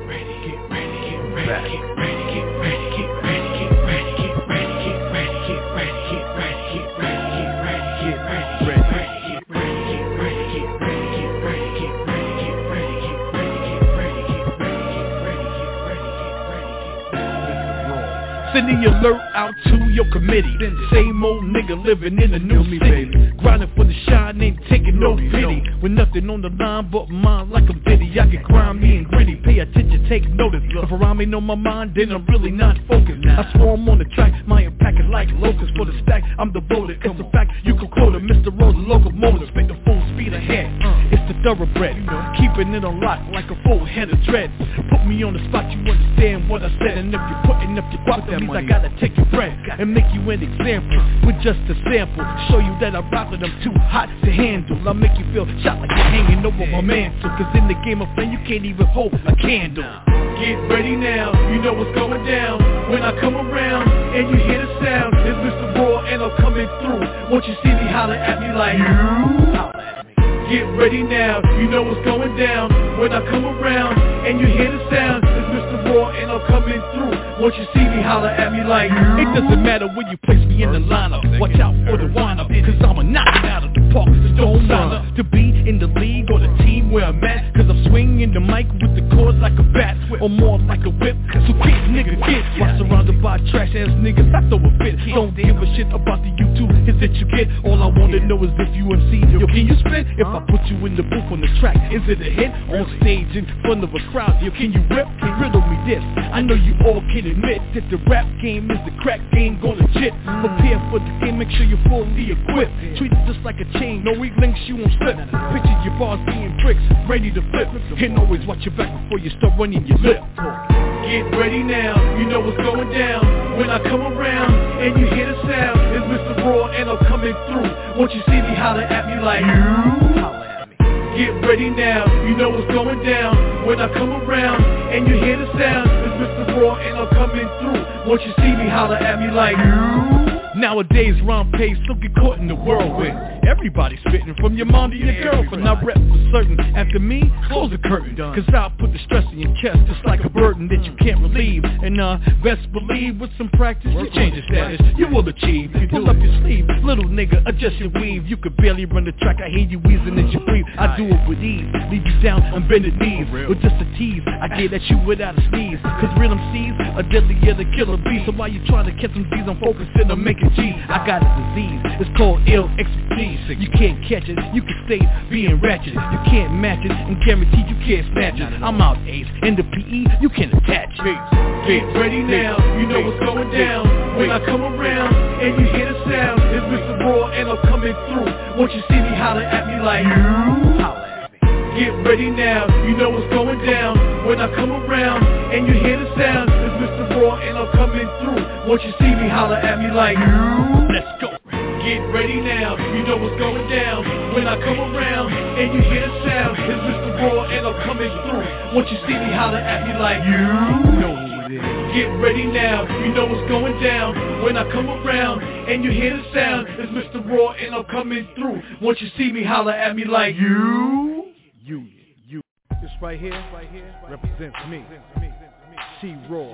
Send the alert out to your committee. Same old nigga living in a new city. Grinding for the shine, ain't taking no pity. With nothing on the line but mine like I'm Diddy. I can grind me and gritty, pay attention, take notice. If around me know my mind, then I'm really not focused. I swarm on the track, my impact is like locusts. For the stack, I'm devoted. It's a fact, you can quote it. Mr. Rose, locomotive, spit the full speed ahead. It's the thoroughbred, keeping it on lock like a full head of dread. Put me on the spot, you understand what I said. And if you're putting up your guap, that means I gotta take your bread and make you an example with just a sample. Show you that I rock with them too hot to handle. I'll make you feel shot like you're hanging over my mantle. Cause in the game of flame, you can't even hold a candle. Get ready now, you know what's going down. When I come around and you hear the sound, it's Mr. Raw and I'm coming through. Won't you see me holler at me like you? Get ready now, you know what's going down. When I come around and you hear the sound, it's Mr. Raw and I'm coming through. Won't you see me holler at me like you? It doesn't matter where you place me in the lineup. Watch out for the wind-up, cause I'ma knock it out of the park. So don't sign up to be in the league or the team where I'm at. Cause I'm swinging the mic with the chords like a bat, or more like a whip. So get nigga, get. While surrounded by trash ass niggas, I throw a fit. Don't give a shit about the YouTube hits that you get. All I wanna know is if you MC, yo, can you spit? If I put you in the booth on the track, is it a hit? On stage in front of a crowd, yo, can you rip? Riddle me this, I know you all can admit that the rap game is the crack game, go legit. Prepare for the game, make sure you're fully equipped. Treat it just like a chain, no weak links, you won't slip. Picture your bars being bricks, ready to flip. And always watch your back before you start running your lip. Get ready now, you know what's going down. When I come around and you hear the sound, it's Mr. Raw and I'm coming through. Won't you see me holler at me like you? Get ready now, you know what's going down. When I come around and you hear the sound, it's Mr. Raw and I'm coming through. Won't you see me holler at me like you? Nowadays rhyme pays, so get caught in the whirlwind. Everybody spitting from your mom to your girlfriend. I rep for certain. After me, close the curtain. Cause I'll put the stress in your chest just like a burden that you can't relieve. And best believe with some practice, you change your status, you will achieve. Pull up your sleeve, little nigga, adjust your weave. You could barely run the track, I hear you wheezing as you breathe. I do it with ease, leave you down on bended knees. With just a tease, I get at you without a sneeze. Cause real MCs are deadlier than killer bees. So while you trying to catch some G's, I'm focusing on making G. I got a disease, it's called ill expertise. You can't catch it, you can stay being ratchet. You can't match it, and guaranteed you can't snatch it. I'm out ace, in the PE, you can attach it. Get ready now, you know what's going down. When I come around and you hear the sound, it's Mr. Raw and I'm coming through. Won't you see me holler at me like you? Get ready now, you know what's going down. When I come around and you hear the sound, it's Mr. Raw and I'm coming through. Won't you see me holler at me like you? Let's go. Get ready now, you know what's going down. When I come around and you hear the sound, it's Mr. Raw and I'm coming through. Won't you see me holler at me like you? Know who it is. Get ready now, you know what's going down. When I come around and you hear the sound, it's Mr. Raw and I'm coming through. Won't you see me holler at me like you? You. This right here represents me. She Raw.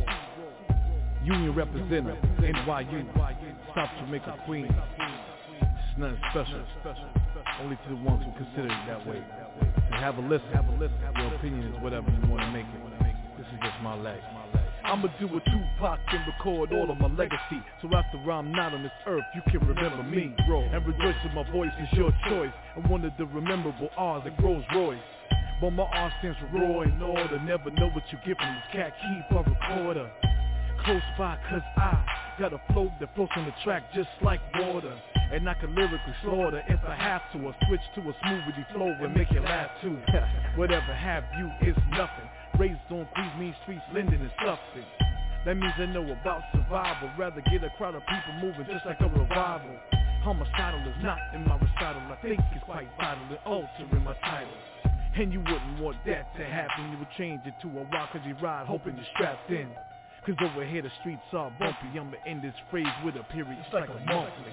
Union representative, NYU, South Jamaica Queen. It's nothing special, only to the ones who consider it that way. So have a listen, your opinion is whatever you want to make it. This is just my life. I'ma do a Tupac and record all of my legacy. So after I'm not on this earth, you can remember me. And rejoice in my voice is your choice. I'm one of the rememberable R's like Rolls Royce. But my R stands for raw and order. Never know what you get from this cat keep a recorder. Close by cause I got a flow that floats on the track just like water. And I can lyrically slaughter if I have to, or switch to a smoothie flow and make you laugh too. Whatever have you is nothing. Raised on Queens mean streets, lending and substance. That means I know about survival. Rather get a crowd of people moving just like a revival. Homicidal is not in my recital. I think it's quite vital in altering my title. And you wouldn't want that to happen. You would change it to a rock cause you ride hoping you're strapped in. Cause over here the streets are bumpy. I'ma end this phrase with a period. It's like a monthly.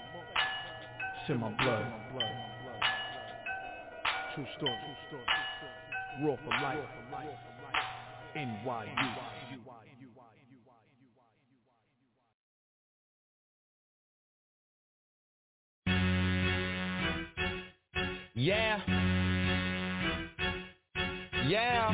It's in my blood. True story. Raw for life. NYU. Yeah. Yeah.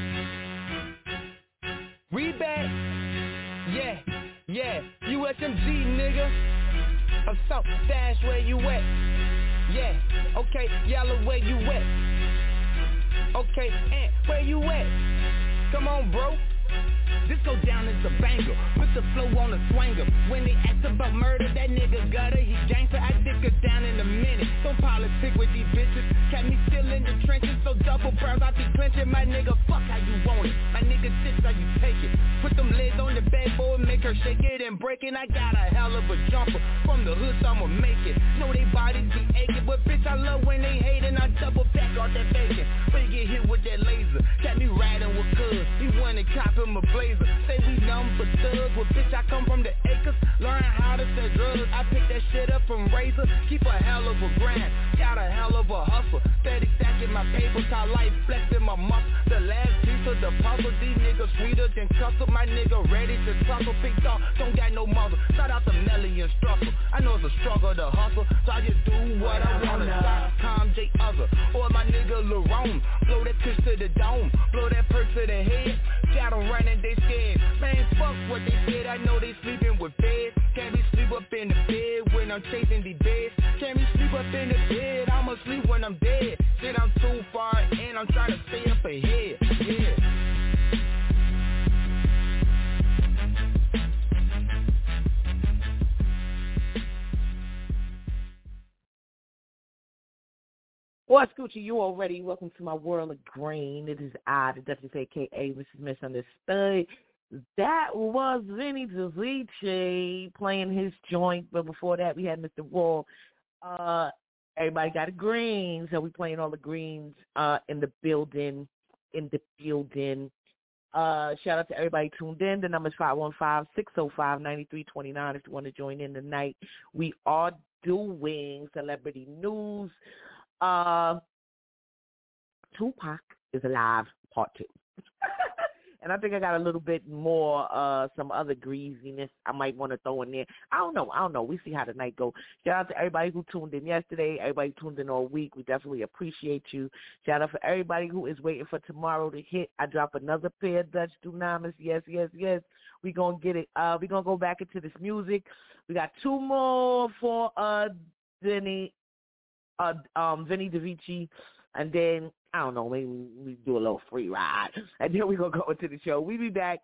We back. Yeah. USMG, nigga. Assault Dash, where you at? Yeah. Okay, Yellow, where you at? Okay, Ant, where you at? Come on, bro. This go down as a banger. Put the flow on a swanger. When they ask about murder, that nigga gutter, he gangster. I dick her down in a minute. Don't politic with these bitches. Got me still in the trenches, so double burns I be clenching. My nigga, fuck how you want it. My nigga, this how you take it. Put them legs on the backboard, make her shake it and break it. I got a hell of a jumper. From the hood, so I'ma make it. Know they bodies be aching, but bitch, I love when they hate and I double back off that bacon. But you get hit with that laser. Got me riding with cuz. He wanna cop him a blazer. Say we number thugs, well bitch I come from the acres. Learn how to sell drugs, I pick that shit up from Razor. Keep a hell of a grind, got a hell of a hustle. Steady stacking my papers, how life flexing my muscle. The last piece of the puzzle, these niggas sweeter than custom. My nigga ready to tussle, big dog, don't got no muzzle. Shout out to Melly and Struckle, I know it's a struggle to hustle. So I just do what I wanna, stop, calm J Other. Or my nigga Larone, blow that kush to the dome. Blow that perk to the head, got them running, they scared. Man, fuck what they said, I know they sleeping with feds. Can't be sleep up in the bed when I'm chasing these beds. Can't be sleep up in the bed, I'ma sleep when I'm dead. Shit, I'm too far in, I'm trying to stay up ahead, yeah. What's Gucci? You already. Welcome to my world of grain. It is I, the Duchess, a.k.a. Mrs. Misunderstood. That was Vinny DeVici playing his joint, but before that we had Mr. Wall. Everybody got a green, so we playing all the greens in the building. Shout out to everybody tuned in. The number is 515-605-9329 if you want to join in tonight. We are doing celebrity news. Tupac is alive, part 2. And I think I got a little bit more, some other greasiness I might want to throw in there. I don't know. We see how the night go. Shout out to everybody who tuned in yesterday, everybody tuned in all week. We definitely appreciate you. Shout out for everybody who is waiting for tomorrow to hit. I drop another pair of Dutch Dunamis. Yes. We gonna get it. We gonna go back into this music. We got 2 more for Vinny DeVici, and then I don't know, maybe we do a little free ride, and then we gonna go into the show. We be back.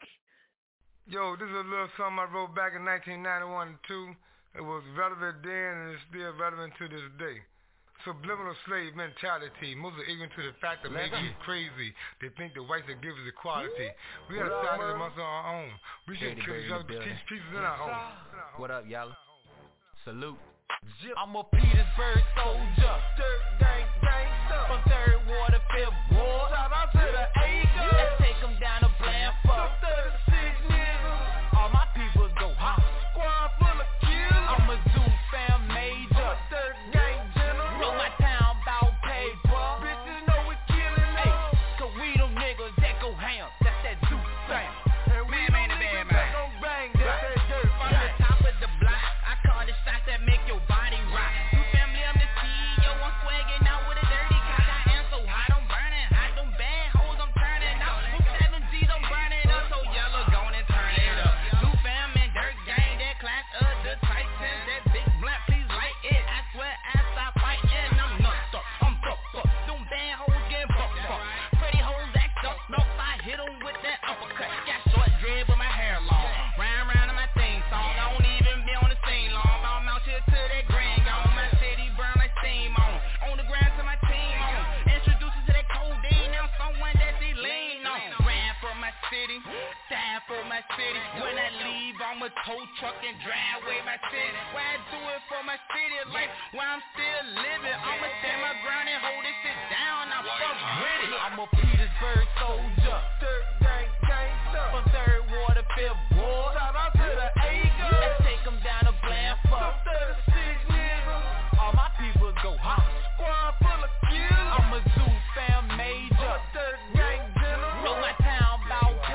Yo, this is a little something I wrote back in 1991 too. It was relevant then and it's still relevant to this day. Subliminal slave mentality. Most are ignorant to the fact that maybe it's crazy. They think the whites that give us equality. We gotta start it amongst our own. We should teach pieces in our own. What up, y'all? Salute. I'm a Petersburg soldier, dirt gang gangster, from 3rd Ward to 5th Ward. Shout out to the acres. Let's take them down to Blandford. 36 niggas. All my people go hot. Squad full of killers. I'm a zoo fam major. I'm a dirt gang general. Know my town bout paper. Bitches know we killing them. Cause we them niggas that go ham. That's that zoo fam. And we them niggas that gon' bang. That's that dirt. From the top of the block, I call the shots that make your body rock. You family, I'm the CEO, I'm swagging out with a dirty cock. I am so hot, I'm burning hot. Them bad hoes, I'm turning out. Them 7 G's, I'm burning up. So yellow, gone and turn it up. New fam and dirt gang, that class of the Titans. That big blunt, please light it. I swear I stop fighting. I'm nuts up, I'm fucked up. Them bad hoes get fucked up. Pretty hoes act up, no, I hit them with that uppercut. Got short dread, but my hair long. Round on my theme song. I don't even be on the scene long. I'm out here to that green gone. My city burn like steam on the ground to my team on. Introduce you to that codeine. Now someone that they lean on. Ran for my city, died for my city. When I leave, I'm a tow truck and drive away my city. Why I do it for my city life while I'm still living. I'ma stand my ground and hold this shit down. I fuck with it. I'm a Petersburg soldier, dirt gang gangster, from 3rd Ward to 5th Ward. Shout out to the acres. Let's take them down to Blandford. 36 niggas. All my people go hot. Squad full of killers. I'm a zoo fam major. I'm a dirt gang general. Know my town bout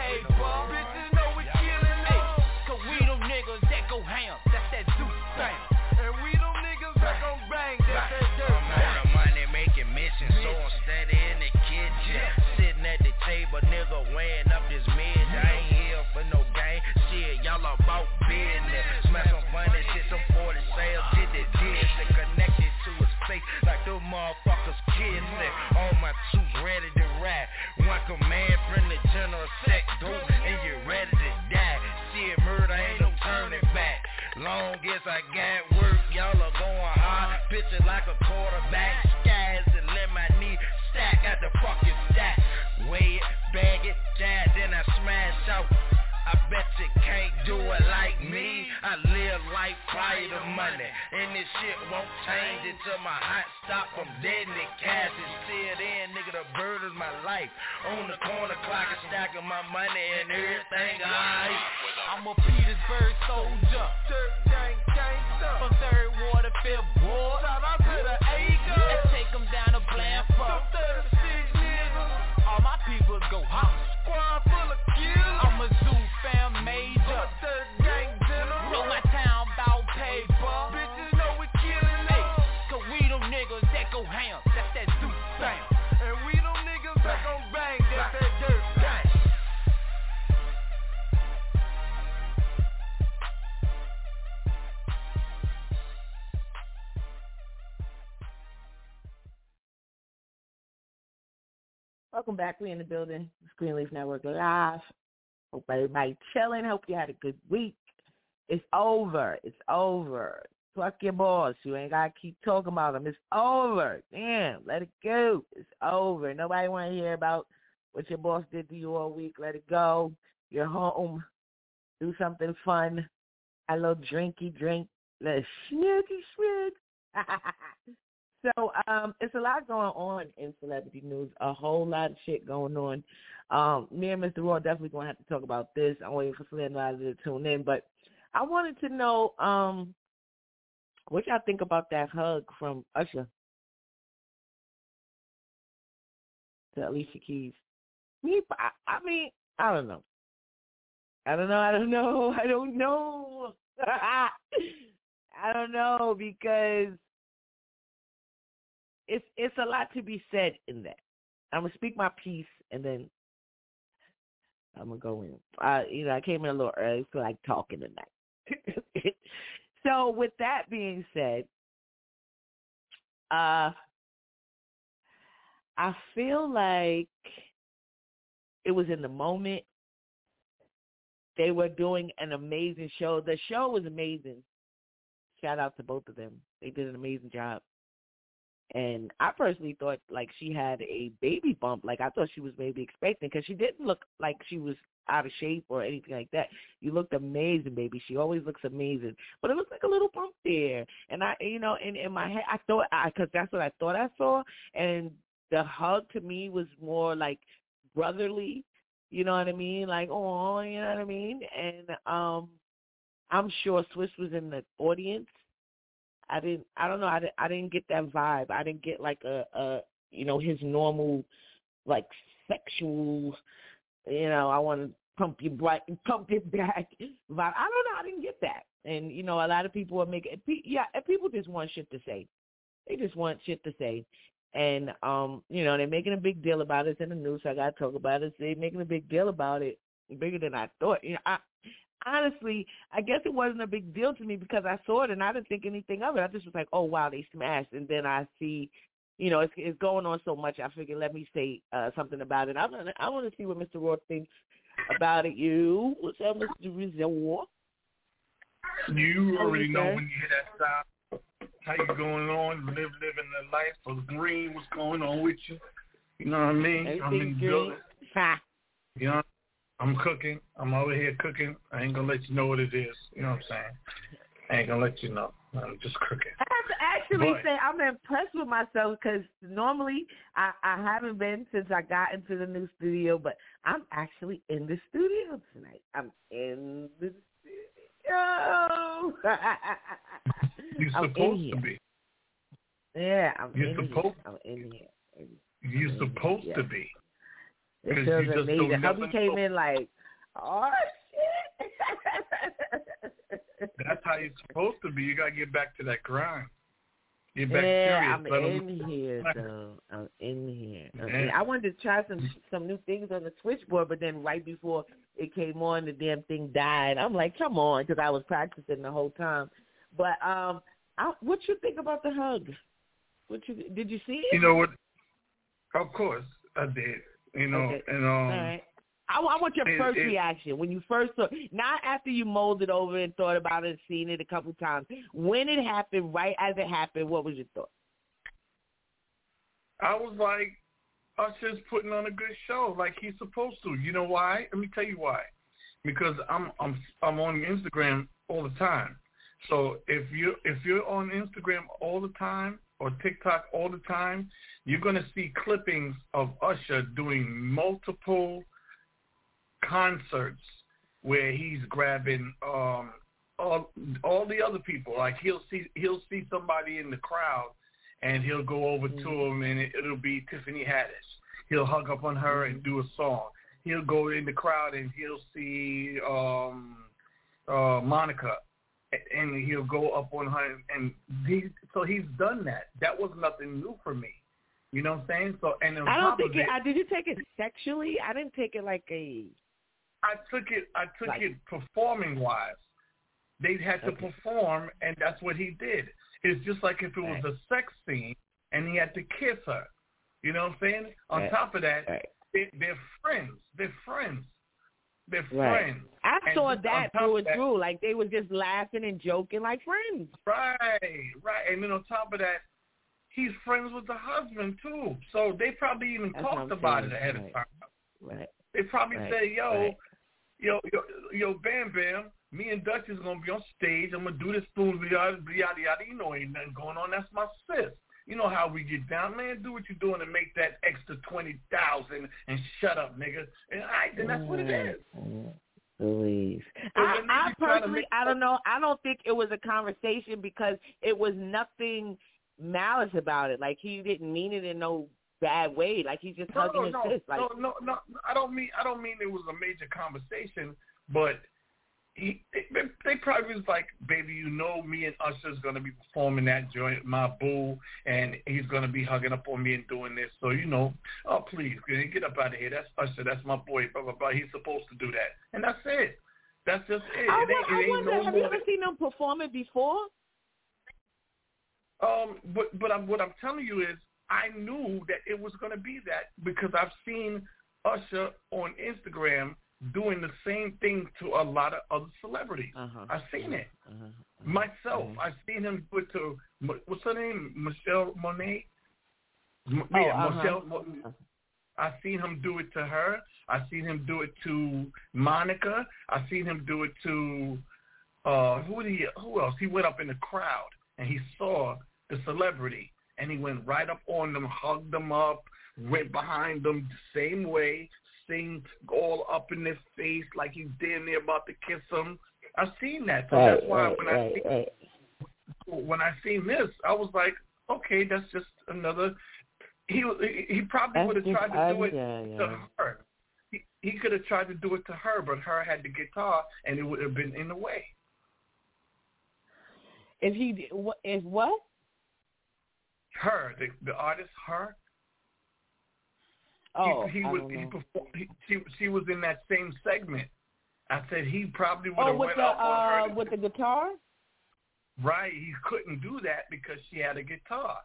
man from the general sector, and you're ready to die. Shit, murder ain't no turning back. Long as I got work, y'all are going hard. Picture like a quarterback. Skies and let my knee stack at the fucking stack. Weigh it, bag it, down, then I smash out. I bet you can't do it like me. I live life prior to money, and this shit won't change until my heart stop. I'm dead and the cash is still there, nigga. The bird is my life. On the corner clock, I'm stacking my money and everything alright. I'm a Petersburg soldier, dirt gang gangster, from Third Ward to Fifth Ward. Shout out to the Acres. Let's take them down to Blandford. 36 niggas. All my people go hot. Squad full of killers. I'm a zoo fam major. Third gang general. Know my town bout paper. Bitches know we killing it. Cause we them niggas that go ham. That's that zoo fam. And we them niggas that gon' bang. That's that dirt gang. Welcome back. We in the building. Greenleaf Network Live. Hope everybody chilling. Hope you had a good week. It's over. It's over. Fuck your boss. You ain't got to keep talking about him. It's over. Damn. Let it go. It's over. Nobody want to hear about what your boss did to you all week. Let it go. You're home. Do something fun. Have a little drinky drink. Little snooky swig. So it's a lot going on in celebrity news, a whole lot of shit going on. Me and Mr. Raw definitely going to have to talk about this. I'm waiting for Slender to tune in. But I wanted to know what y'all think about that hug from Usher to Alicia Keys. I mean, I don't know. I don't know because it's a lot to be said in that. I'm gonna speak my piece and then I'm gonna go in. I came in a little early, so I like talking tonight. So with that being said, I feel like it was in the moment. They were doing an amazing show. The show was amazing. Shout out to both of them. They did an amazing job. And I personally thought, like, she had a baby bump. Like, I thought she was maybe expecting, because she didn't look like she was out of shape or anything like that. You looked amazing, baby. She always looks amazing. But it looked like a little bump there. And in my head, I thought, because that's what I thought I saw. And the hug to me was more like brotherly. You know what I mean? Like, oh, you know what I mean? And I'm sure Swiss was in the audience. I didn't get that vibe. I didn't get like a his normal, like, sexual, I want to pump your back vibe. I don't know. I didn't get that. And, a lot of people are making, people just want shit to say. They just want shit to say. And, they're making a big deal about it. It's in the news, so I got to talk about it. They're making a big deal about it, bigger than I thought. Honestly, I guess it wasn't a big deal to me because I saw it and I didn't think anything of it. I just was like, oh, wow, they smashed. And then I see, it's going on so much. I figured, let me say something about it. I want to see what Mr. Roth thinks about it. What's up, Mr. Rizzo? You already know when you hear that sound. How you going on? Living the life of green. What's going on with you? You know what I mean? I'm in the building. I'm cooking. I'm over here cooking. I ain't going to let you know what it is. You know what I'm saying? I ain't going to let you know. I'm just cooking. I have to actually say I'm impressed with myself because normally I haven't been since I got into the new studio, but I'm actually in the studio tonight. I'm in the studio. You're supposed to be. Yeah, I'm You're in supposed here. I'm in here. You're supposed to be. It feels amazing. Hubby came in like, oh, shit. That's how you're supposed to be. You got to get back to that grind. Get back serious. I'm in here, though. I'm in here. Yeah. I wanted to try some new things on the switchboard, but then right before it came on, the damn thing died. I'm like, come on, because I was practicing the whole time. But what you think about the hug? Did you see it? You know what? Of course I did. You know, okay. and all right. I want your first reaction when you first saw, not after you mulled it over and thought about it and seen it a couple times. When it happened, right as it happened, what was your thought? I was like, Usher's putting on a good show like he's supposed to. You know why? Let me tell you why. Because I'm on Instagram all the time. So if you're on Instagram all the time or TikTok all the time, you're gonna see clippings of Usher doing multiple concerts where he's grabbing all the other people. Like he'll see somebody in the crowd and he'll go over to him and it'll be Tiffany Haddish. He'll hug up on her and do a song. He'll go in the crowd and he'll see Monica and he'll go up on her and so he's done that. That was nothing new for me. You know what I'm saying? So and I don't think did you take it sexually? I didn't take it like a. I took it performing wise. They had to perform, and that's what he did. It's just like if it was a sex scene and he had to kiss her. You know what I'm saying? On top of that, they're friends. They're friends. I saw that through and through. Like they were just laughing and joking like friends. Right. And then on top of that, he's friends with the husband too. So they probably even talked about it ahead of time. Right. They probably say, yo, Bam Bam, me and Dutch is gonna be on stage. I'm gonna do this spoon, yada yada yada. You know, ain't nothing going on. That's my sis. You know how we get down, man. Do what you're doing and make that extra 20,000 and shut up, nigga. And that's what it is. Please. I personally, I don't know. I don't think it was a conversation because it was nothing malice about it. Like he didn't mean it in no bad way. Like he's just hugging his fist. Like, no. I don't mean it was a major conversation, but they probably was like, baby, you know, me and Usher's gonna be performing that joint, my boo, and he's gonna be hugging up on me and doing this. So you know, oh please, get up out of here. That's Usher. That's my boy. Blah blah blah. He's supposed to do that, and that's it. That's just it. I wonder, have you ever seen him perform it before? But what I'm telling you is, I knew that it was going to be that because I've seen Usher on Instagram doing the same thing to a lot of other celebrities. I've seen it myself. I've seen him do it to, what's her name, Michelle Monet? Michelle. I've seen him do it to her. I've seen him do it to Monica. I've seen him do it to who else? He went up in the crowd and he saw the celebrity and he went right up on them, hugged them up, went behind them the same way, sing all up in their face like he's damn near about to kiss them. I've seen that. So that's why when I seen this, I was like, okay, that's just another. He probably would have tried to do it to her. He could have tried to do it to her, but her had the guitar, and it would have been in the way. If what? Her, the artist, her. Oh, she was in that same segment. I said he probably would have went up on her with the guitar. Right, he couldn't do that because she had a guitar.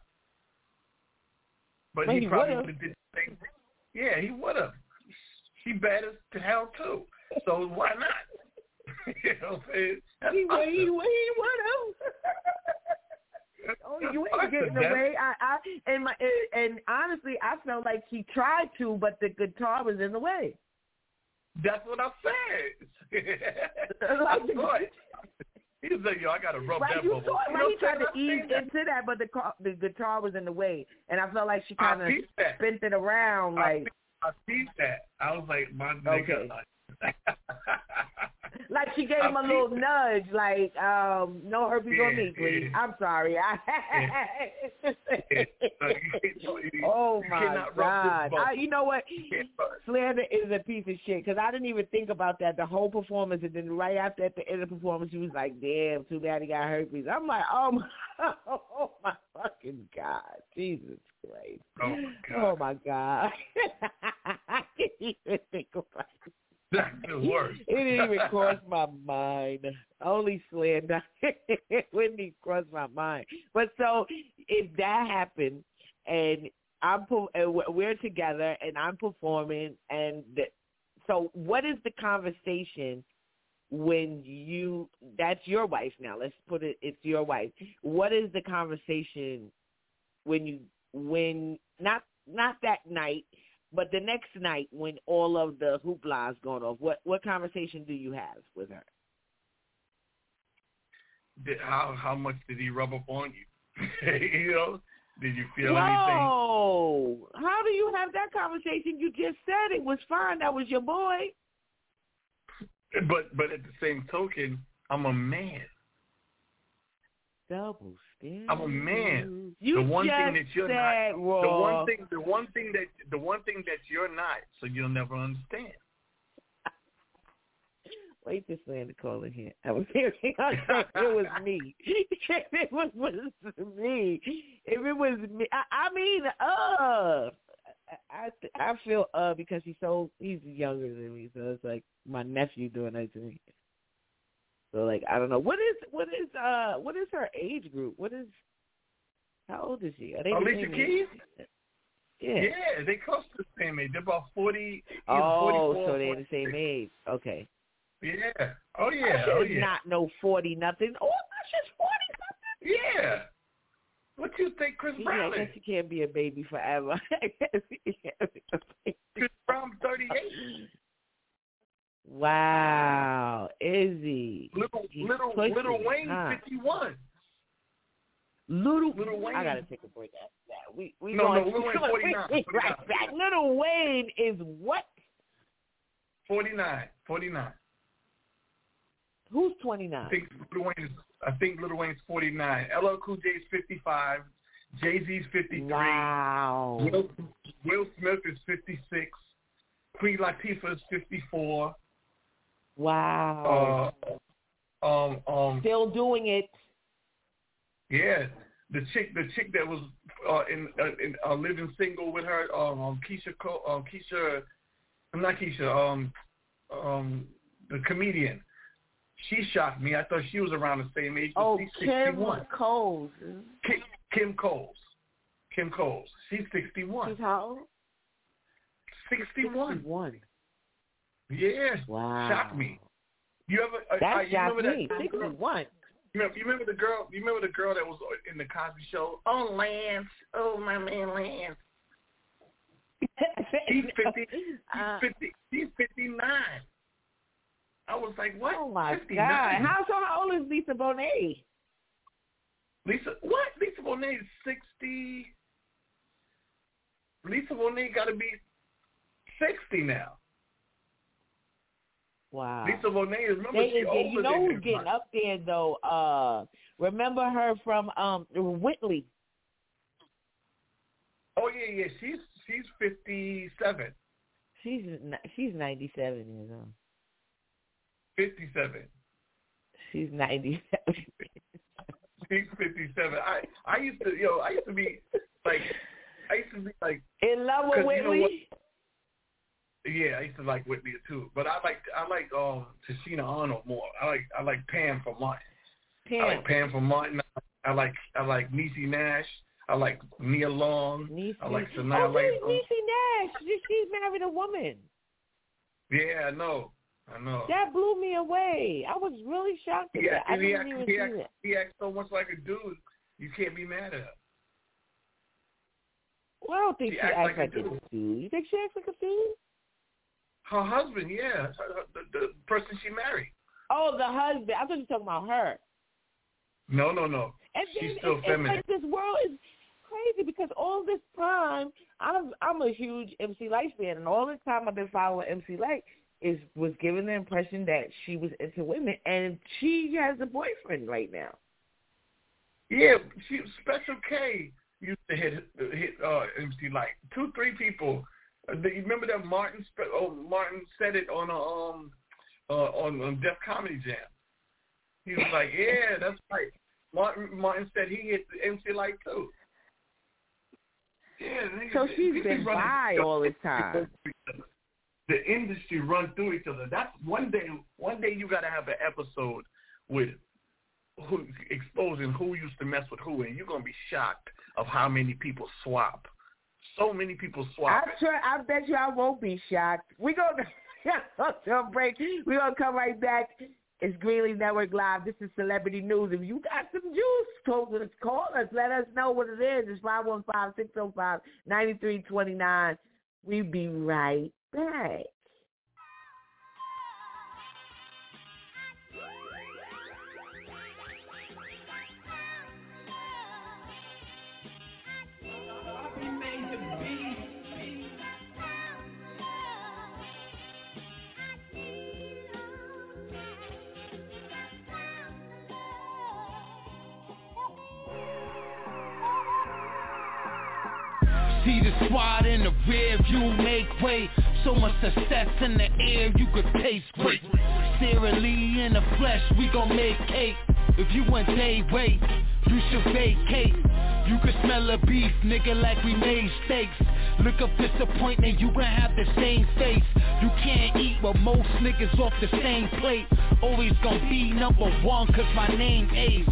But he probably would have did the same thing. Yeah, he would have. She bad as to hell too. So why not? You know what I'm saying? He would have. Oh, you ain't getting away. And honestly, I felt like he tried to, but the guitar was in the way. That's what I said. I saw it. He was like, yo, I got to rub that bubble. He tried to ease into that, but the guitar was in the way. And I felt like she kind of spent it around. I see that. I was like, my nigga. Like she gave him a little nudge, like, no herpes on me, please. I'm sorry. Oh, my God. You know what? Slander is a piece of shit, because I didn't even think about that, the whole performance, and then right after at the end of the performance, she was like, damn, too bad he got herpes. I'm like, oh, my fucking God. Jesus Christ. Oh, my God. I can't even think about it. That's the worst. It didn't even cross my mind. Only slander. It wouldn't even cross my mind. But so if that happened and we're together and I'm performing, and so what is the conversation when that's your wife now? Let's put it's your wife. What is the conversation when not that night, but the next night when all of the hoopla is going off? What conversation do you have with her? How much did he rub up on you? You know, did you feel anything? Whoa! How do you have that conversation? You just said it was fine. That was your boy. But at the same token, I'm a man. Double standard. I'm a man. You the one just thing that you're said not. wrong. The one thing that you're not. So you'll never understand. Wait this man to call in here. I was hearing. It was me. It was me. If it was me, I feel because he's younger than me, so it's like my nephew doing that to me. So like I don't know what is her age group? How old is she? Are they Alicia Keys? Yeah, they close to the same age. They're about 40. Oh, 44, so they're the same age. Okay. Yeah. Oh yeah. Not no 40 nothing. Oh, she's 40 something. Yeah. What you think, Chris Brown? I guess you can't be a baby forever. Chris Brown 38. Wow, is he? Little Wayne 51. Little Wayne. I gotta take a break after that. We're Little Wayne 49. Right back. Little Wayne is what? 49. Who's 29? I think Little Wayne's 49. LL Cool J's 55. Jay-Z's 53. Wow. Will Smith is 56. Queen Latifah is 54. Wow. Still doing it. Yeah. The chick that was in living single with her, the comedian. She shocked me. I thought she was around the same age. Oh, she's Kim 61. Coles. Kim Coles. She's 61. She's how old? 61. 61. Yeah. Wow. Shocked me. You ever? That shocked me. 61. You remember the girl? You remember the girl that was in the Cosby Show? Oh, Lance. Oh, my man, Lance. She's 50. She's 59. I was like, what? Oh, my 59? God. How old is Lisa Bonet? Lisa Bonet is 60. Lisa Bonet got to be 60 now. Wow. Lisa Bonet is, remember, she's older you know who's than getting up there, though? Remember her from Whitley? Oh, yeah. She's 57. She's 97 years old. 57. She's 97. She's 57. I used to be like in love with Whitley. You know yeah, I used to like Whitley too, but I like Tashina Arnold more. I like Pam from Martin. I like Pam from Martin. I like Niecy Nash. I like Nia Long. I like Sanaa. Niecy Nash. She's married a woman. Yeah, I know. That blew me away. I was really shocked at that. I didn't even see that. He acts so much like a dude, you can't be mad at her. Well, I don't think she acts like a dude. You think she acts like a dude? Her husband, yeah. The person she married. Oh, the husband. I thought you were talking about her. No. And she's still feminine. Like, this world is crazy because all this time, I'm a huge MC Lyte fan, and all this time I've been following MC Lyte was giving the impression that she was into women, and she has a boyfriend right now. Yeah, Special K used to hit MC Lyte. 2-3 people. You remember that Martin said it on Def Comedy Jam. He was like, yeah, that's right. Martin said he hit MC Lyte too. Yeah. So she's been by all this time. The industry run through each other. That's one day you got to have an episode with who exposing who used to mess with who, and you're gonna be shocked of how many people swap So many people swap it. I bet you I won't be shocked. We're going to to a break. We're going to come right back. It's Greenleaf Network Live. This is Celebrity News. If you got some juice, call us. Let us know what it is. It's 515-605-9329. We'll be right back. See the squad in the rear view, make way. So much success in the air, you could taste great. Sarah Lee in the flesh, we gon' make cake. If you want day wait, you should vacate. You could smell a beef, nigga, like we made steaks. Look up disappointment, you gon' have the same face. You can't eat with most niggas off the same plate. Always gon' be number one, cause my name Ace.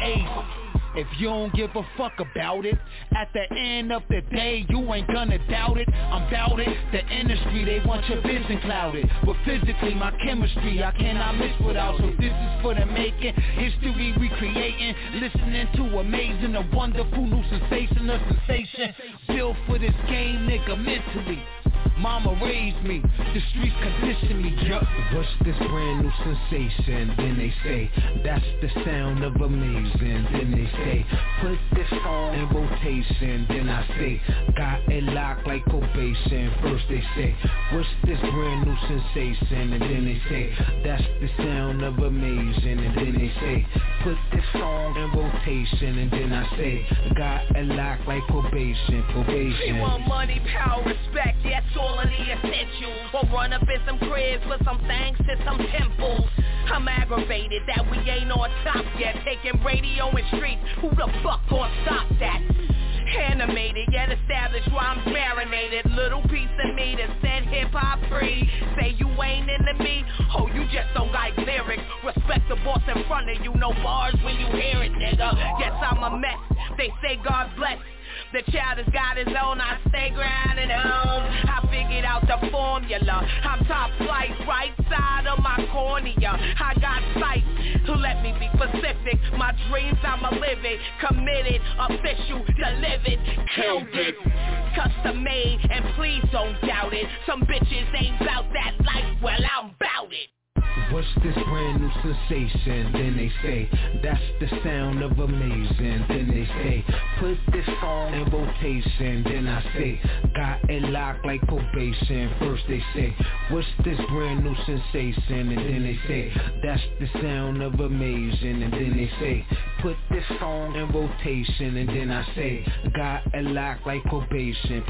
If you don't give a fuck about it, at the end of the day, you ain't gonna doubt it. I'm bout it. The industry, they want your vision clouded. But physically, my chemistry, I cannot miss without. So this is for the making, history recreating, listening to amazing, a wonderful new sensation, a sensation. Built for this game, nigga, mentally. Mama raised me, the streets conditioned me, yup. What's this brand new sensation? Then they say, that's the sound of amazing. Then they say, put this song in rotation. Then I say, got it locked like probation. First they say, what's this brand new sensation? And then they say, that's the sound of amazing. And then they say, put this song in rotation. And then I say, got it locked like probation. They want money, power, respect, yes, all of the essentials. Or run up in some cribs with some thanks to some temples. I'm aggravated that we ain't on top yet. Taking radio and streets, who the fuck gon' stop that? Animated, yet established where I'm marinated. Little piece of me that said hip-hop free. Say you ain't into me, oh you just don't like lyrics. Respect the boss in front of you, no bars when you hear it, nigga. Yes, I'm a mess, they say God bless. The child has got his own, I stay grounded home. I figured out the formula. I'm top flight, right side of my cornea. I got sight to let me be specific. My dreams, I'ma live it. Committed, official, delivered, killed it. Custom made, and please don't doubt it. Some bitches ain't bout that life, well I'm bout it. What's this brand new sensation? Then they say, that's the sound of amazing. Then they say, put this song in rotation. Then I say, got it locked like probation. First they say, what's this brand new sensation? And then they say, that's the sound of amazing. And then they say, put this song in rotation. And then I say, got it locked like probation.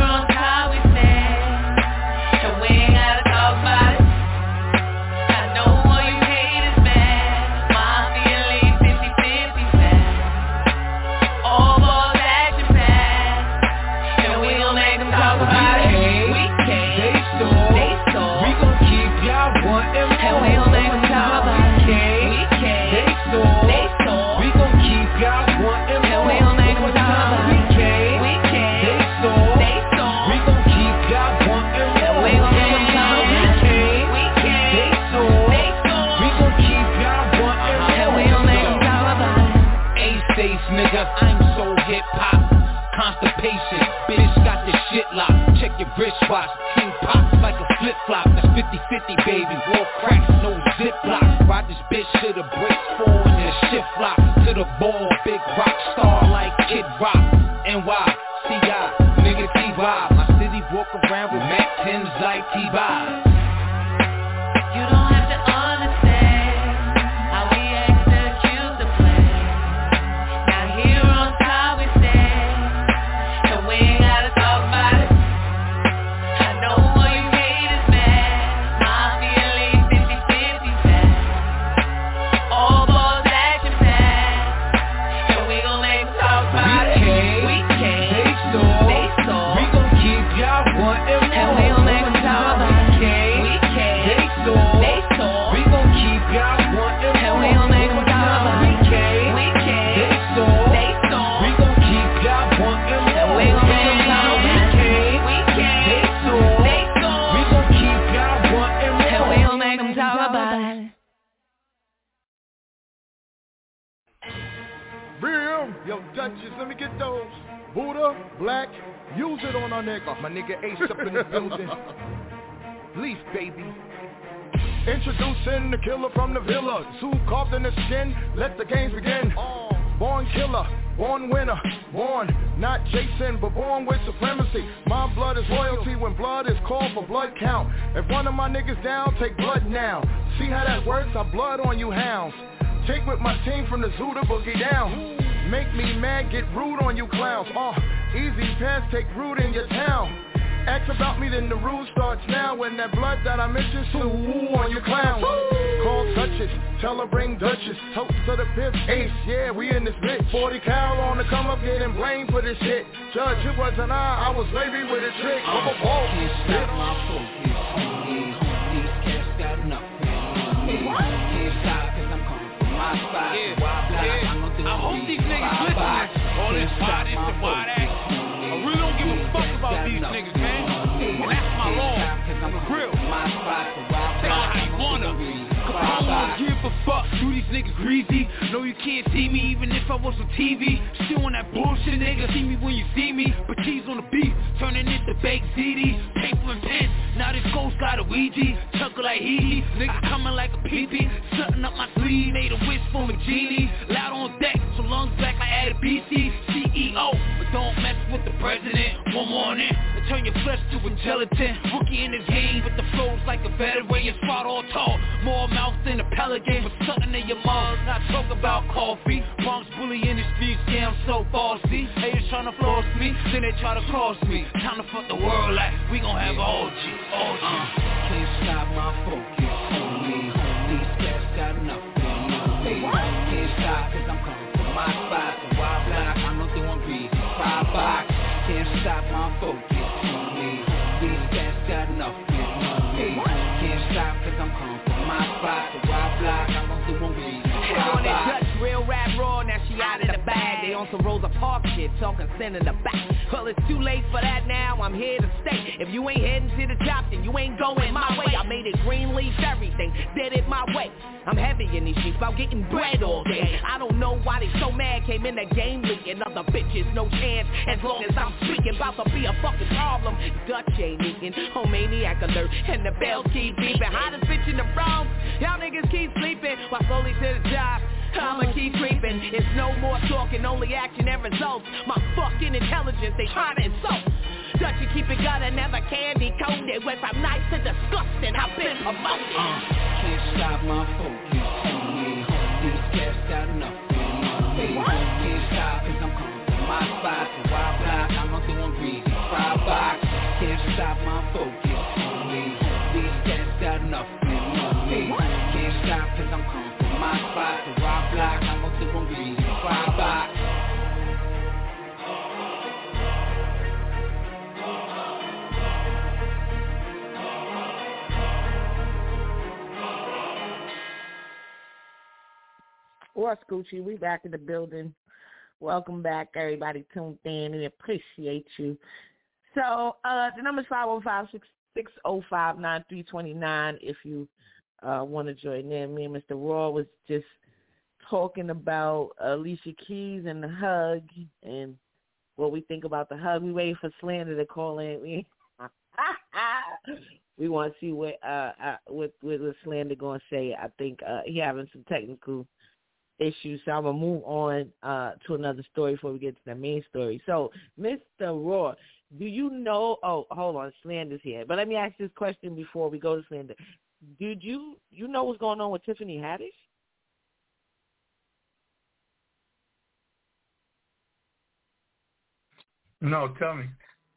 I know 50, baby, war cracks, no ziplock. Ride this bitch to the brakes, forward and a shift lock. To the ball, big rock star like Kid Rock. NYCI, nigga T-Vibe. My city walk around with Mac 10s like T-Vibe. You don't have to understand how we execute the plan. Now here on top we stand, and we ain't gotta talk about it. I know all you haters mad, my feelings 50-50 bad. All balls action packed, and we gon' make them talk about it. We came, they saw, we gon' keep y'all wanting more, and we gon' make them talk about it. Yo, Duchess, let me get those. Buddha, Black, use it on our nigga. My nigga Ace up in the building. Leaf, baby. Introducing the killer from the villa. Zoo carved in the skin, let the games begin. Born killer, born winner, born not Jason, but born with supremacy. My blood is royalty when blood is called for blood count. If one of my niggas down, take blood now. See how that works? I blood on you hounds. Take with my team from the zoo to boogie down. Make me mad, get rude on you clowns. Easy pass, take root in your town. Ask about me, then the rule starts now. When that blood that I mentioned, so woo on your clowns. Call touches, tell her bring Duchess. Toast to the fifth Ace, yeah, we in this bitch. 40 cal on the come up, getting blamed for this shit. Judge, it wasn't I was baby with a trick. I'm a ball. Can't stop my focus. These cats got nothing. Can't stop cause I'm coming from my spot. I hope these niggas listen. All this why this and why that. I really don't give a fuck about these niggas, man. And that's my law. I'm real. Say how you wanna. I don't give a fuck. Do these niggas greasy? No, you can't see me even if I was on TV. Still on that bullshit, nigga. See me when you see me. But cheese on the beat, turning it to baked ZD. Paper and pen. Now this ghost got a Ouija. Chuckle like hee. Nigga coming like a pee-pee. Something up my sleeve. Made a wish for a genie. Loud on deck, so lungs back like I had a BC. CEO, but don't mess with the president. One morning, and turn your flesh to a gelatin. Rookie in his game, with the flows like a veteran. Your spot all tall, more mouth than a pelican. But something in your mouth, not talk about coffee. Bronx bully in the streets, yeah, I'm so bossy. Haters tryna floss me, then they try to cross me. Time to fuck the world like we gon' have OG. Can't stop my focus on me. These cats got nothing. Can't stop cause I'm coming from my spot. The wild block, I know they want greasy. 5 box. Can't stop my focus on me. These cats got nothing. Can't stop cause I'm coming from my spot. The wild block, I know they want greasy. 5 box. Real rap raw, now she out of the bag. They on some Rosa Parks shit, talking sin in the back. Well, it's too late for that now, I'm here to stay. If you ain't heading to the top, then you ain't going my way. I made it green leaf everything, did it my way. I'm heavy in these streets, about getting bread all day. I don't know why they so mad, came in the game leaking. Other bitches, no chance, as long as I'm speaking. About to be a fucking problem. Dutch ain't eating, oh maniac alert. And the bell keep beeping, hottest bitch in the Bronx. Y'all niggas keep sleeping, while slowly to the job. I'ma keep creeping. It's no more talking, only action and results. My fucking intelligence, they try to insult. Dutchy keep it gutter, never candy coated. Went from nice to disgusting, I've been promoted. Can't stop my focus on me. These cats got nothing. Can't stop cause I'm coming from my spot. The wild block, I know they want greasy. 5 box. Can't stop my focus on me. These cats got nothing. Can't stop cause I'm coming from my spot. The wild block, I know they want greasy. 5 box. What's Gucci? We back in the building. Welcome back, everybody tuned in. We appreciate you. So the number is 505-605-9329 if you want to join in. Me and Mr. Raw was just talking about Alicia Keys and the hug and what we think about the hug. We waiting for Slander to call in. We want to see what Slander gonna say. I think he having some technical issues, so I'm gonna move on to another story before we get to the main story. So, Mr. Raw, do you know? Oh, hold on, Slander's here. But let me ask this question before we go to Slander. Did you know what's going on with Tiffany Haddish? No, tell me.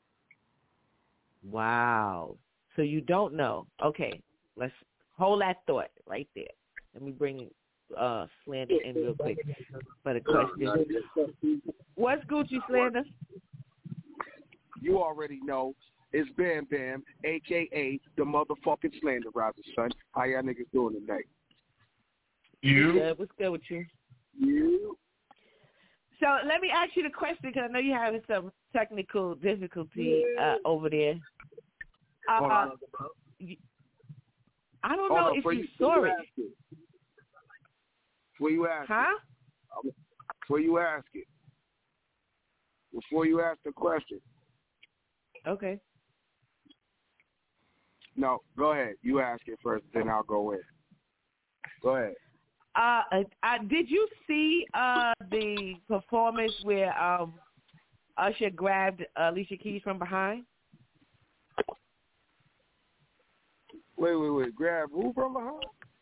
Wow. So you don't know. Okay, let's hold that thought right there. Let me bring Slander in real quick for the question. What's Gucci, Slander? You already know. It's Bam Bam, a.k.a. the motherfucking Slanderizer, son. How y'all niggas doing tonight? What's good with you? You. So let me ask you the question because I know you're having some technical difficulty over there. I don't know if you saw it. Before you ask Huh? it. Before you ask it. Before you ask the question. Okay. No, go ahead. You ask it first, then I'll go in. Go ahead. Did you see the performance where Usher grabbed Alicia Keys from behind? Wait. Grab who from behind?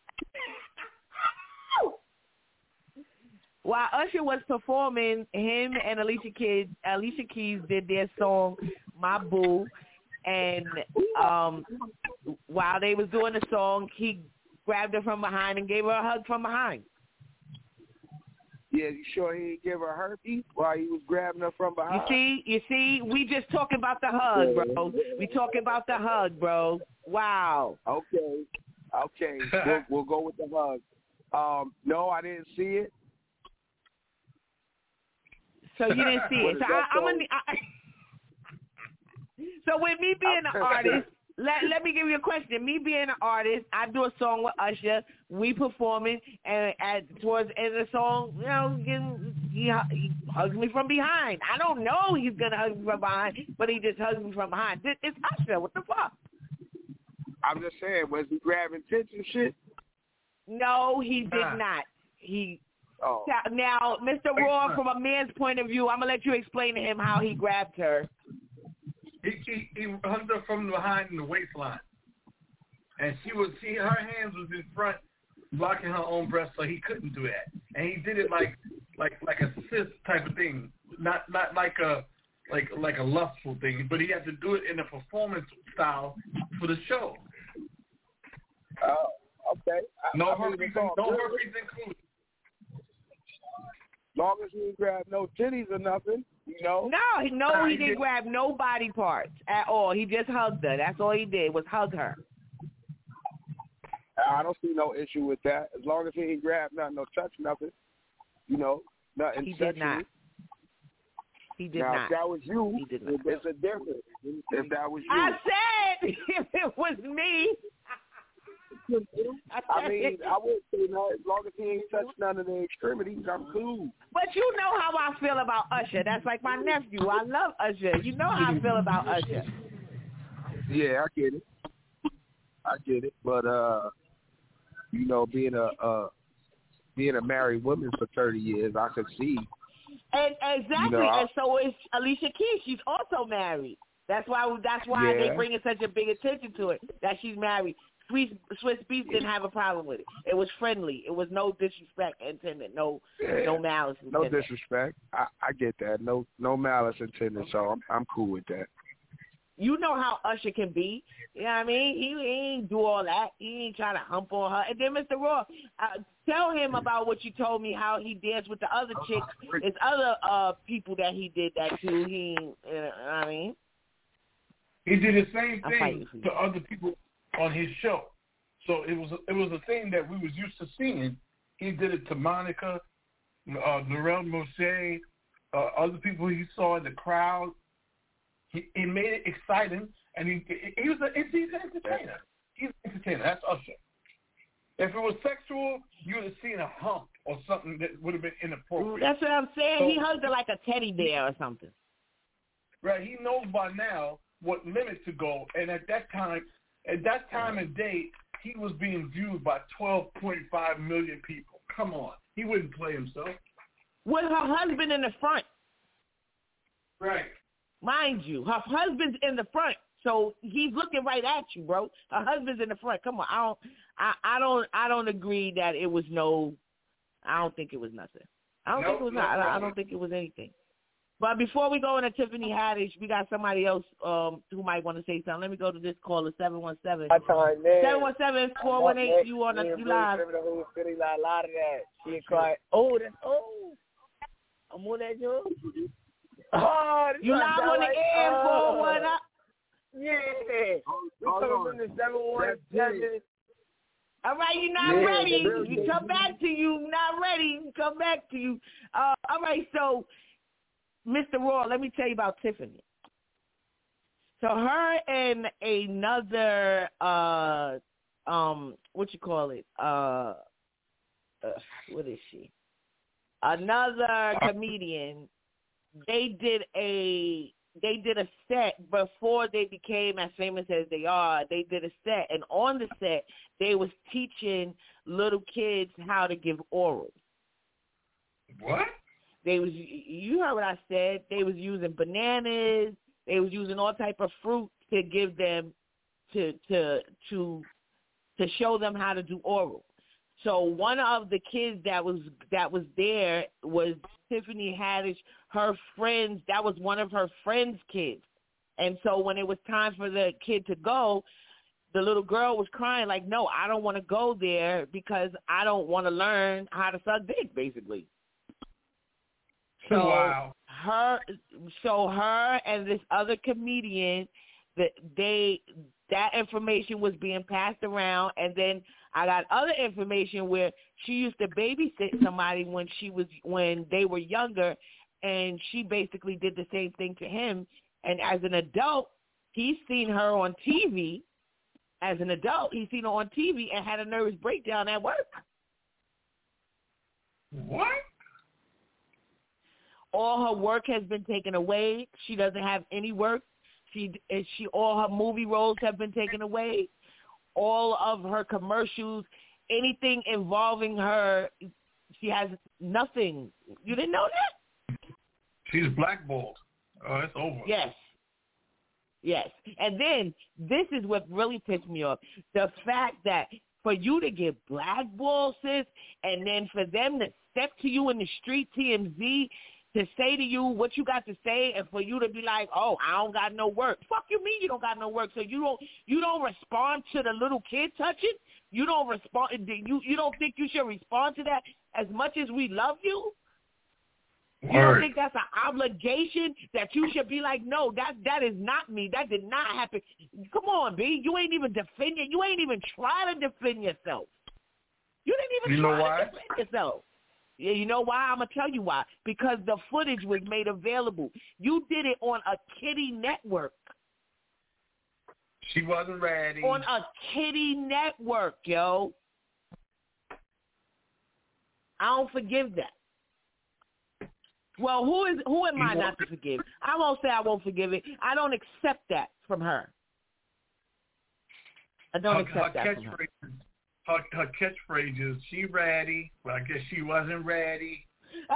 While Usher was performing, him and Alicia Keys did their song "My Boo," and while they was doing the song, he grabbed her from behind and gave her a hug from behind. Yeah, you sure he didn't give her herpes while he was grabbing her from behind? You see, we just talking about the hug, bro. We talking about the hug, bro. Wow. Okay. We'll go with the hug. No, I didn't see it. So you didn't see it. So with me being an artist, let me give you a question. Me being an artist, I do a song with Usher. We performing, and towards the end of the song, he hugs me from behind. I don't know he's gonna hug me from behind, but he just hugs me from behind. It's Usher. What the fuck? I'm just saying, was he grabbing tits and shit? No, he did not. Now, Mr. Raw, from a man's point of view, I'm gonna let you explain to him how he grabbed her. He hugged her from behind in the waistline, and her hands was in front, blocking her own breast, so he couldn't do that. And he did it like a cis type of thing, not like a lustful thing, but he had to do it in a performance style for the show. Oh, okay. No herpes included. Long as he didn't grab no titties or nothing, No, he didn't grab no body parts at all. He just hugged her. That's all he did was hug her. I don't see no issue with that. As long as he didn't grab nothing, no touch nothing, nothing He sexual. did not. He did now, not. if that was you, he did not. It's a difference. If that was you. I said if it was me. I mean, I would say no. As long as he ain't touched none of the extremities, I'm cool. But you know how I feel about Usher. That's like my nephew. I love Usher. You know how I feel about Usher. Yeah, I get it. But being a married woman for 30 years, I could see. And exactly. And so is Alicia Keys. She's also married. That's why they bringing such a big attention to it. That she's married. Swiss Beats didn't have a problem with it. It was friendly. It was no disrespect intended. No malice intended. No disrespect. I get that. No malice intended. So I'm cool with that. You know how Usher can be. You know what I mean? He ain't do all that. He ain't trying to hump on her. And then Mr. Raw, tell him about what you told me, how he danced with the other chicks. There's other people that he did that to. He know what I mean? He did the same thing to other people on his show. So it was a thing that we was used to seeing. He did it to Monica, Narelle Moshe, other people he saw in the crowd. He made it exciting, and he's an entertainer. He's an entertainer. That's Usher. If it was sexual, you would have seen a hump or something that would have been inappropriate. That's what I'm saying. So, he hugged her like a teddy bear or something. Right. He knows by now what limit to go, and at that time, At that time and date, he was being viewed by 12.5 million people. Come on. He wouldn't play himself. With her husband in the front. Right. Mind you, her husband's in the front. So he's looking right at you, bro. Her husband's in the front. Come on. I don't agree that it was I don't think it was nothing. I don't think it was I don't think it was anything. But before we go into Tiffany Haddish, we got somebody else who might want to say something. Let me go to this caller, 717. 717-418, you on you live. A lot of that. She cried, I'm on that job. Oh, you live on the air, 418. Yeah. We coming from the 717. All right, you're not ready. We come back to you. Not ready. Come back to you. All right, so, Mr. Raw, let me tell you about Tiffany. So her and another, what is she? Another comedian. They did a set before they became as famous as they are. They did a set, and on the set, they was teaching little kids how to give oral. What? You heard what I said. They was using bananas. They was using all type of fruit to give them to show them how to do oral. So one of the kids that was there was Tiffany Haddish. Her friends, that was one of her friends' kids. And so when it was time for the kid to go, the little girl was crying like, no, I don't want to go there because I don't want to learn how to suck dick, basically. So wow. Her and this other comedian, that information was being passed around, and then I got other information where she used to babysit somebody when they were younger, and she basically did the same thing to him. And as an adult, he's seen her on TV. As an adult, he's seen her on TV and had a nervous breakdown at work. What? All her work has been taken away. She doesn't have any work. All her movie roles have been taken away. All of her commercials, anything involving her, she has nothing. You didn't know that? She's blackballed. Oh, it's over. Yes. And then this is what really pissed me off. The fact that for you to get blackballed, sis, and then for them to step to you in the street, TMZ, to say to you what you got to say, and for you to be like, oh, I don't got no work. Fuck you mean you don't got no work? So you don't respond to the little kid touching? You don't respond. You don't think you should respond to that as much as we love you? You don't think that's an obligation that you should be like, no, that is not me. That did not happen. Come on, B. You ain't even defending. You ain't even trying to defend yourself. You didn't even try to defend yourself. Yeah, you know why? I'm going to tell you why. Because the footage was made available. You did it on a kiddie network. She wasn't ready. On a kiddie network, yo. I don't forgive that. Well, who am I not to forgive? I won't say I won't forgive it. I don't accept that from her. I don't accept that from her. Her catchphrase is, she ready. Well, I guess she wasn't ready.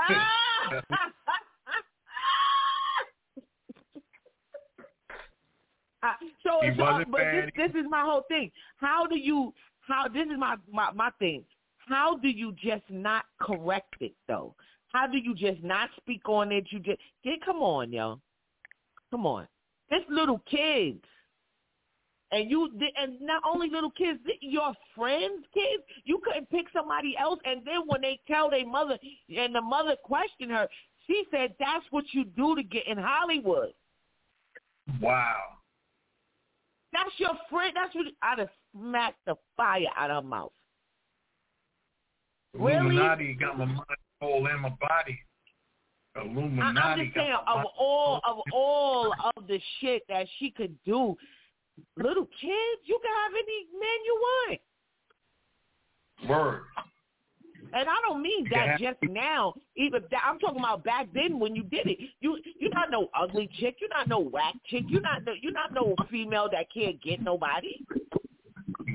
This is my whole thing. This is my thing. How do you just not correct it, though? How do you just not speak on it? Come on, yo. Come on. It's little kids. And not only little kids, your friends' kids, you couldn't pick somebody else. And then when they tell their mother, and the mother questioned her, she said, that's what you do to get in Hollywood. Wow. That's your friend. That's what I'd have smacked the fire out of her mouth. Illuminati got my mind, soul, and my body. Illuminati. I'm just saying, of all of the shit that she could do, little kids, you can have any man you want. Word. And I don't mean that just now. Even I'm talking about back then when you did it. You're not no ugly chick. You're not no whack chick. You're not no female that can't get nobody.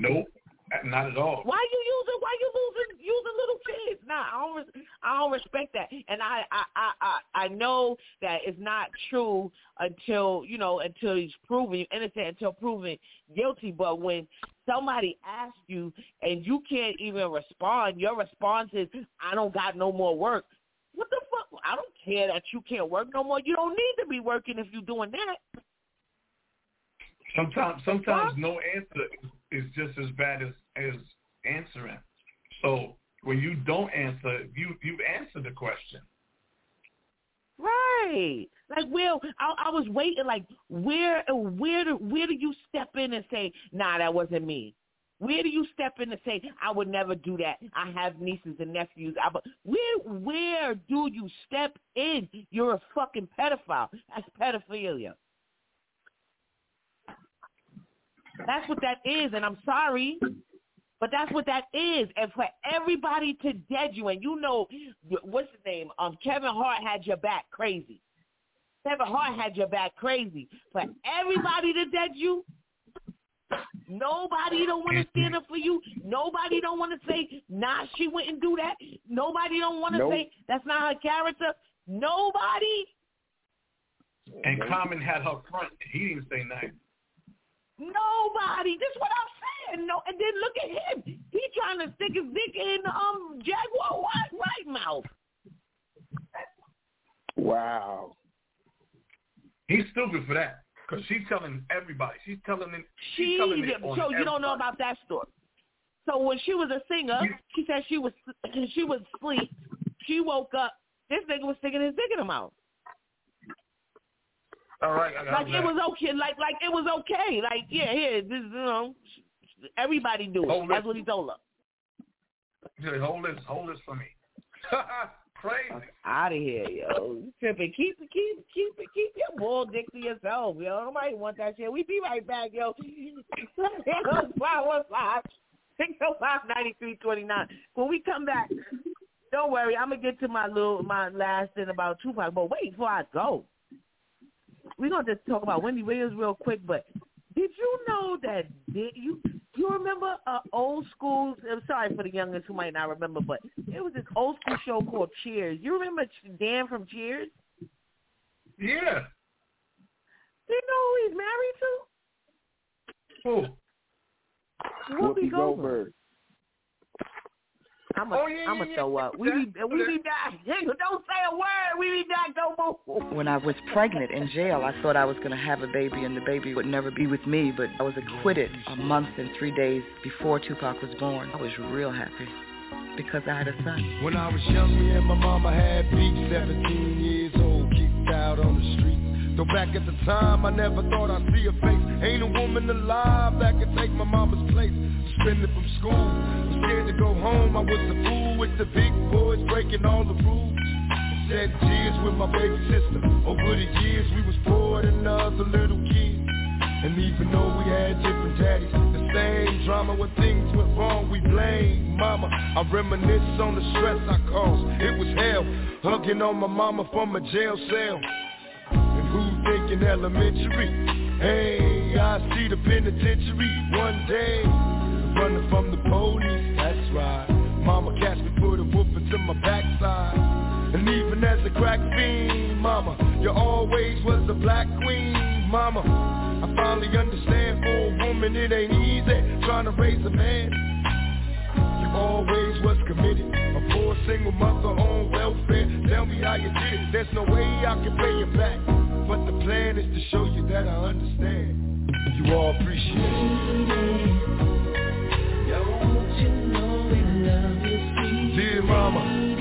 Nope, not at all. Why you using little kids? Nah, I don't respect that. And I know that it's not true until he's proven innocent, until proven guilty. But when somebody asks you and you can't even respond, your response is, I don't got no more work. What the fuck? I don't care that you can't work no more. You don't need to be working if you're doing that. Sometimes no answer is just as bad as answering. So when you don't answer, you answer the question. Right. Like, well, I was waiting. Like, where do you step in and say, nah, that wasn't me? Where do you step in and say, I would never do that? I have nieces and nephews. Where do you step in? You're a fucking pedophile. That's pedophilia. That's what that is, and I'm sorry, but that's what that is. And for everybody to dead you, and you know, what's his name? Kevin Hart had your back crazy. Kevin Hart had your back crazy. For everybody to dead you, nobody don't want to stand up for you. Nobody don't want to say, nah, she wouldn't do that. Nobody don't want to say, that's not her character. Nobody. And Common had her front. He didn't say nothing. Nobody. That's what I'm saying. No, and then look at him. He trying to stick his dick in Jaguar White mouth. Wow. He's stupid for that because she's telling everybody. She's telling it. So you don't know about that story. So when she was a singer, she said she was asleep. She woke up. This nigga was sticking his dick in her mouth. All right, like it was okay. Like it was okay. Like here, this everybody do it. That's what he told her. Yeah, hold this for me. Crazy. Out of here, yo. You tripping? Keep your bull dick to yourself, yo. Nobody want that shit. We be right back, yo. 515-605-9329. When we come back, don't worry. I'm gonna get to my last thing about Tupac. But wait, before I go. We're going to just talk about Wendy Williams real quick, but did you know that you remember old school, I'm sorry for the youngest who might not remember, but it was this old school show called Cheers. You remember Dan from Cheers? Yeah. Do you know who he's married to? Who? Whoopi Goldberg. I'm gonna throw up. We be back. Don't say a word. We be back. Don't move. When I was pregnant in jail, I thought I was gonna have a baby, and the baby would never be with me. But I was acquitted a month and 3 days before Tupac was born. I was real happy because I had a son. When I was young, me and my mama had beef. 17 years old, kicked out on the street. Though back at the time, I never thought I'd see her face. Ain't a woman alive that could take my mama's place. Suspended from school, was scared to go home. I was a fool with the big boys breaking all the rules. Shed tears with my baby sister. Over the years, we was poor than other little kids. And even though we had different daddies, the same drama when things went wrong, we blame mama. I reminisce on the stress I caused. It was hell, hugging on my mama from a jail cell. Who thinking elementary? Hey, I see the penitentiary one day. Running from the police, that's right. Mama catch me, put a whooping to my backside. And even as a crack fiend, mama, you always was the black queen, mama. I finally understand for a woman it ain't easy trying to raise a man. You always was committed, a poor single mother on welfare. Tell me how you did it, there's no way I can pay you back. But the plan is to show you that I understand. You all appreciate it. Yo, won't you know we love you, sweet dear mama.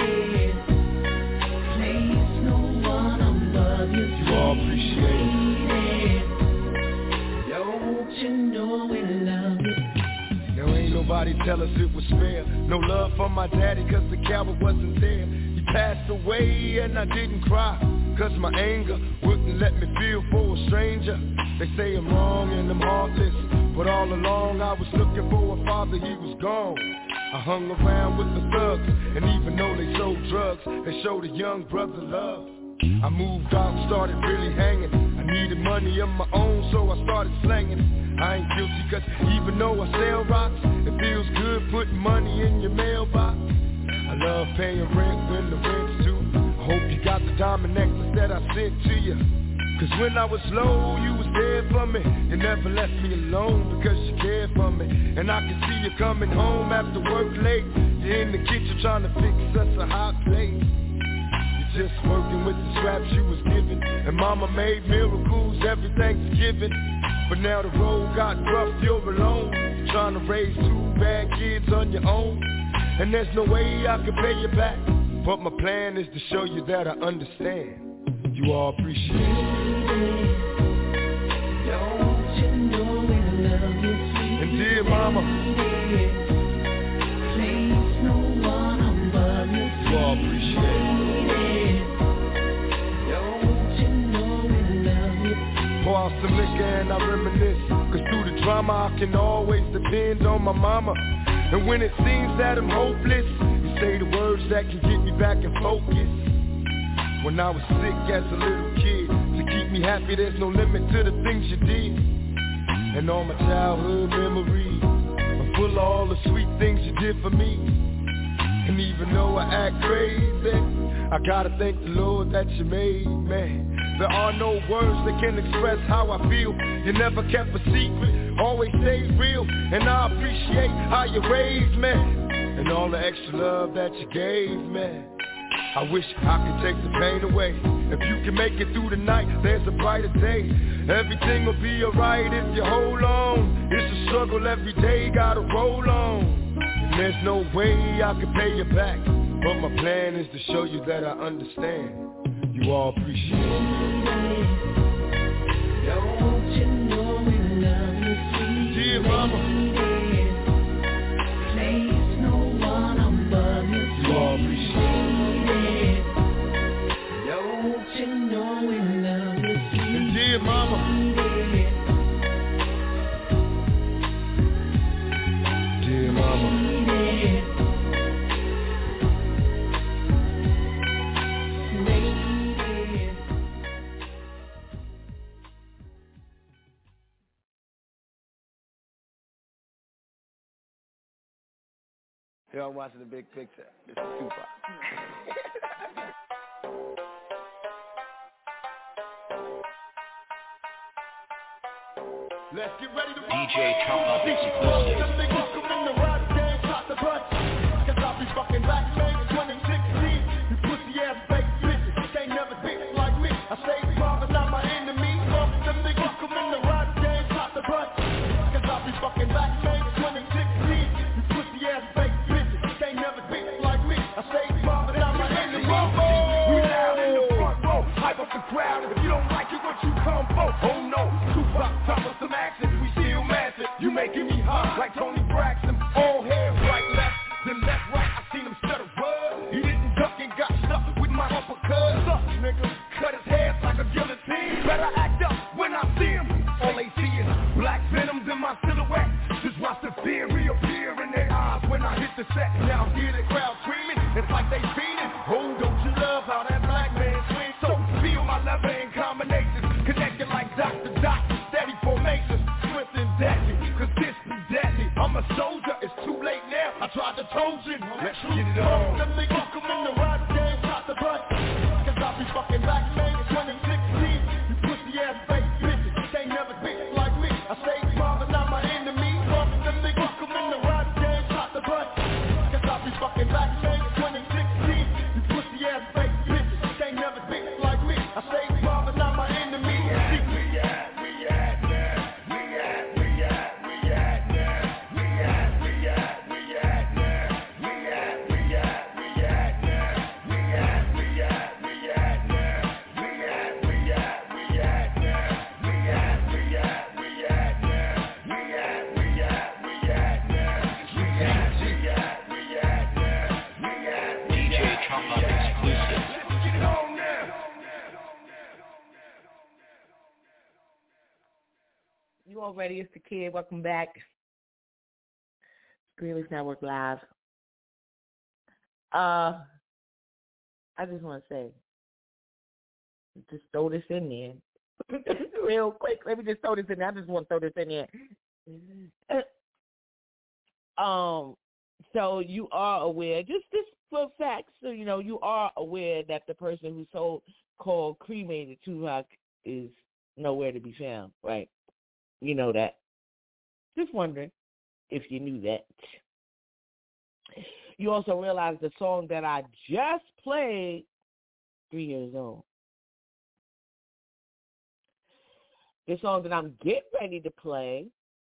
Please, no one above you. You all appreciate it. Yo, won't you know we love you. Now ain't nobody tell us it was fair. No love for my daddy cause the coward wasn't there. He passed away and I didn't cry. Cause my anger wouldn't let me feel for a stranger. They say I'm wrong and I'm heartless, but all along I was looking for a father, he was gone. I hung around with the thugs, and even though they sold drugs, they showed a young brother love. I moved out, started really hanging. I needed money of my own, so I started slanging. I ain't guilty, cause even though I sell rocks, it feels good putting money in your mailbox. I love paying rent when the rent's due. I hope you got the diamond necklace that I sent to you. Cause when I was low, you was there for me. You never left me alone because you cared for me. And I can see you coming home after work late. You're in the kitchen trying to fix us a hot plate. You're just working with the scraps you was given. And mama made miracles every Thanksgiving. But now the road got rough, you're alone. You're trying to raise 2 bad kids on your own. And there's no way I can pay you back. But my plan is to show you that I understand. You all appreciate it. Don't you know when love is sweet? And dear mama, please no one above you. You all appreciate it. Don't you know when love is pour out some liquor and I reminisce. Cause through the drama I can always depend on my mama. And when it seems that I'm hopeless, you say the words that can get me back in focus. When I was sick as a little kid, to keep me happy there's no limit to the things you did. And all my childhood memories are full of all the sweet things you did for me. And even though I act crazy, I gotta thank the Lord that you made me. There are no words that can express how I feel. You never kept a secret, always stayed real. And I appreciate how you raised me and all the extra love that you gave me. I wish I could take the pain away. If you can make it through the night, there's a brighter day. Everything will be alright if you hold on. It's a struggle every day, gotta roll on. And there's no way I can pay you back. But my plan is to show you that I understand. You all appreciate it. Don't you know when love is sweet? Dear mama, place no one above you. You all appreciate it. Don't you know when love is sweet? And dear mama, dear mama. Y'all watching The Big Picture. This is Tupac. Let's get ready to DJ Chama exclusive. Welcome in the rap game, top the butt. Cause I'll be fucking back, man, 2016. You pussy ass fake bitches, can't never think like me. I say father, not my enemy. Welcome in the rap game, top the butt. Cause I'll be fucking back, man, 2016. You pussy ass fake bitches, can't never think like me. I say father, not my enemy. We loud in the front row, hype up the crowd. If you don't like it, what you come for? Oh no, Tupac, top of some action, we still massive. You making me hot like Tony Braxton. All hair, right, left, then left, right. I seen him stutter rug. He didn't duck and got stuck with my uppercut. Suck, nigga, cut his head like a guillotine. Better act up when I see him. All they see is black venoms in my silhouette. Just watch the fear reappear in their eyes when I hit the set. Now hear the crowd screaming. It's like they fiending. Oh, don't you love how that black man swings? So feel my lever in combinations, connected like Dr. Doctor, steady formations, swift and deadly, consistent deadly. I'm a soldier, it's too late now. I tried to Trojan. Let's get it on. Let me welcome in the rap game, top the butt. Cause I'll be fucking back, man, 2016. You pussy ass fake bitches, can't never think like me. I say father, not my enemy. Let me welcome in the rap game, top the butt. Cause I'll be fucking back, man, 2016. You pussy ass fake bitches, can't never think like me. I say father, not my enemy. You all ready? It's the kid. Welcome back. Greeley's Network Live. I just want to say, just throw this in there. Real quick. Let me just throw this in there. I just want to throw this in there. So you are aware, just for facts, so you are aware that the person who so-called cremated Tupac is nowhere to be found, right? You know that. Just wondering if you knew that. You also realize the song that I just played, 3 years old. The song that I'm getting ready to play,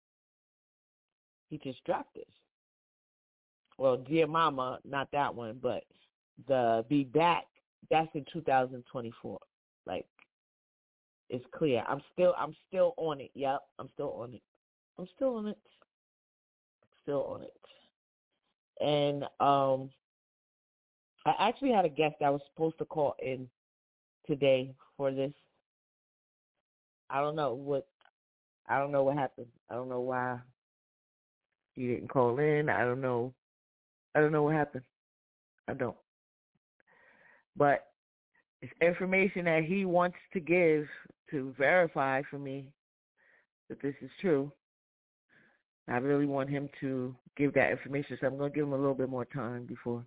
he just dropped this. Well, Dear Mama, not that one, but the Be Back, that's in 2024. Like, it's clear. I'm still on it. Yep, I'm still on it. And I actually had a guest that was supposed to call in today for this. I don't know what happened. I don't know why he didn't call in. I don't know what happened. I don't. But it's information that he wants to give to verify for me that this is true. I really want him to give that information, so I'm going to give him a little bit more time before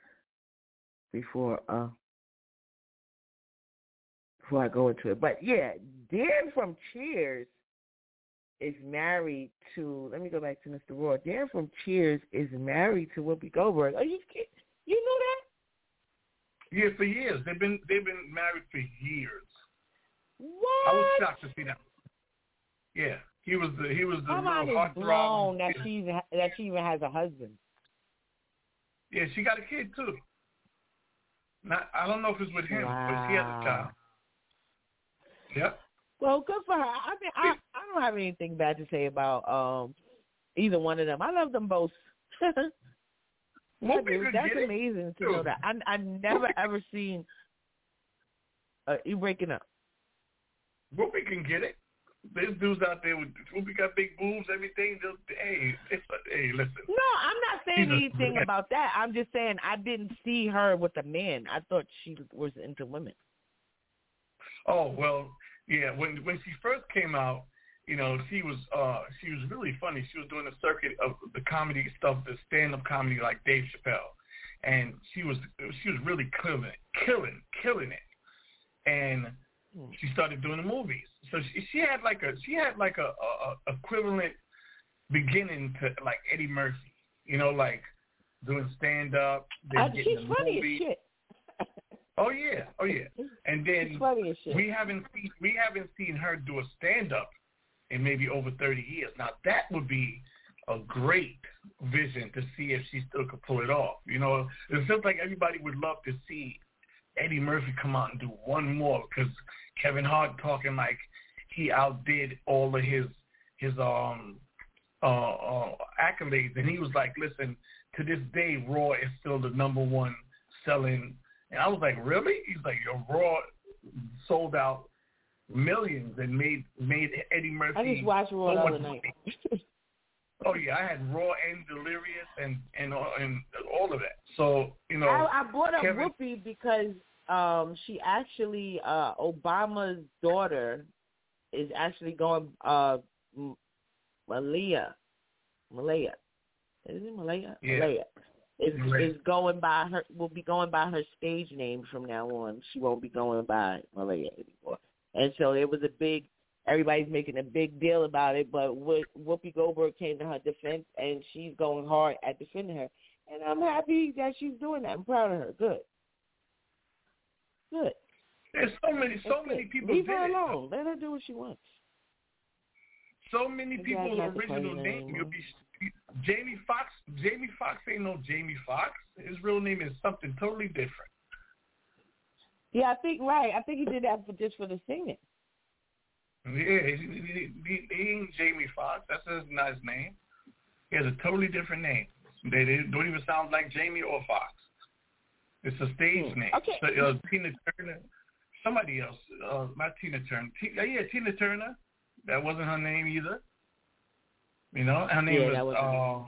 I go into it. But yeah, Dan from Cheers is married to, let me go back to Mr. Raw. Dan from Cheers is married to Whoopi Goldberg. Are you kidding? You knew that? Yeah, for years. They've been married for years. What? I was shocked to see that. Yeah, he was the real heartthrob. That she even has a husband. Yeah, she got a kid too. I don't know if it's with him, but she has a child. Yep. Well, good for her. I mean, I don't have anything bad to say about either one of them. I love them both. That's amazing to know that. I never ever seen you breaking up. Whoopi can get it. There's dudes out there with Whoopi got big boobs, everything. Hey, listen. No, I'm not saying anything about that. I'm just saying I didn't see her with a man. I thought she was into women. Oh well, yeah. When she first came out, she was really funny. She was doing a circuit of the comedy stuff, the stand-up comedy like Dave Chappelle, and she was really killing it. And she started doing the movies. So she had like a equivalent beginning to like Eddie Murphy, like doing stand-up. She's funny as shit. Oh yeah. And then we haven't seen her do a stand-up in maybe over 30 years. Now that would be a great vision to see if she still could pull it off. It feels like everybody would love to see Eddie Murphy come out and do one more, because Kevin Hart talking like he outdid all of his accolades, and he was like, listen, to this day Raw is still the number one selling. And I was like, really? He's like, your Raw sold out millions and made Eddie Murphy. I just watched Raw the other night. Oh yeah, I had Raw and Delirious and all of that. So I brought up Whoopi because she actually Obama's daughter is actually going Malia. Is it Malia? Yeah. Malia. Is going by her, will be going by her stage name from now on. She won't be going by Malia anymore. And so it was everybody's making a big deal about it, but Whoopi Goldberg came to her defense, and she's going hard at defending her. And I'm happy that she's doing that. I'm proud of her. Good. There's so many people. Leave her alone. Let her do what she wants. So many people's original name. You'll be Jamie Foxx. Jamie Foxx ain't no Jamie Foxx. His real name is something totally different. Yeah, I think he did that just for the singing. Yeah, he ain't Jamie Foxx. That's not his name. He has a totally different name. They don't even sound like Jamie or Fox. It's a stage name. Okay. So, Tina Turner, somebody else, not Tina Turner. Tina Turner. That wasn't her name either. Her name was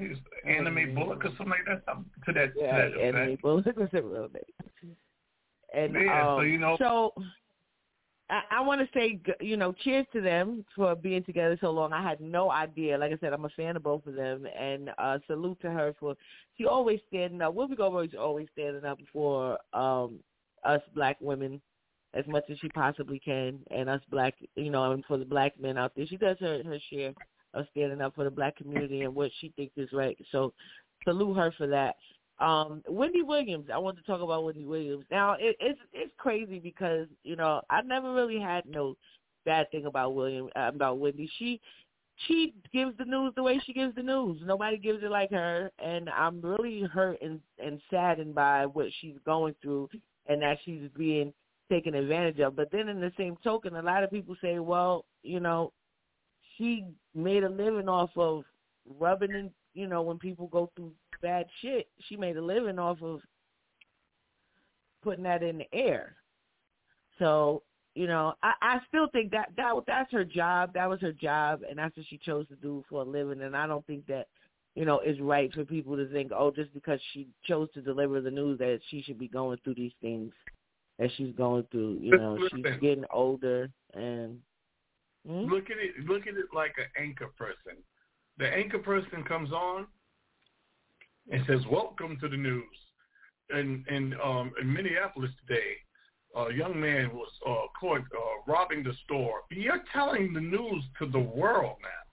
Anime Bullock or something like that. To that Anime Bullock was her real name. And yeah, so I want to say, cheers to them for being together so long. I had no idea. Like I said, I'm a fan of both of them, and salute to her for she always standing up. Whoopi Goldberg is always standing up for us black women as much as she possibly can, and us black, and for the black men out there. She does her share of standing up for the black community and what she thinks is right. So salute her for that. Wendy Williams, I want to talk about Wendy Williams. Now, it's crazy because, I never really had no bad thing about Wendy. She gives the news the way she gives the news. Nobody gives it like her, and I'm really hurt and saddened by what she's going through and that she's being taken advantage of. But then in the same token, a lot of people say, well, she made a living off of rubbing in, when people go through bad shit, she made a living off of putting that in the air. So, I still think that's her job. That was her job, and that's what she chose to do for a living. And I don't think that, it's right for people to think, just because she chose to deliver the news that she should be going through these things that she's going through. She's getting older, and look at it like an anchor person. The anchor person comes on and says, "Welcome to the news." In Minneapolis today, a young man was caught robbing the store. You're telling the news to the world now.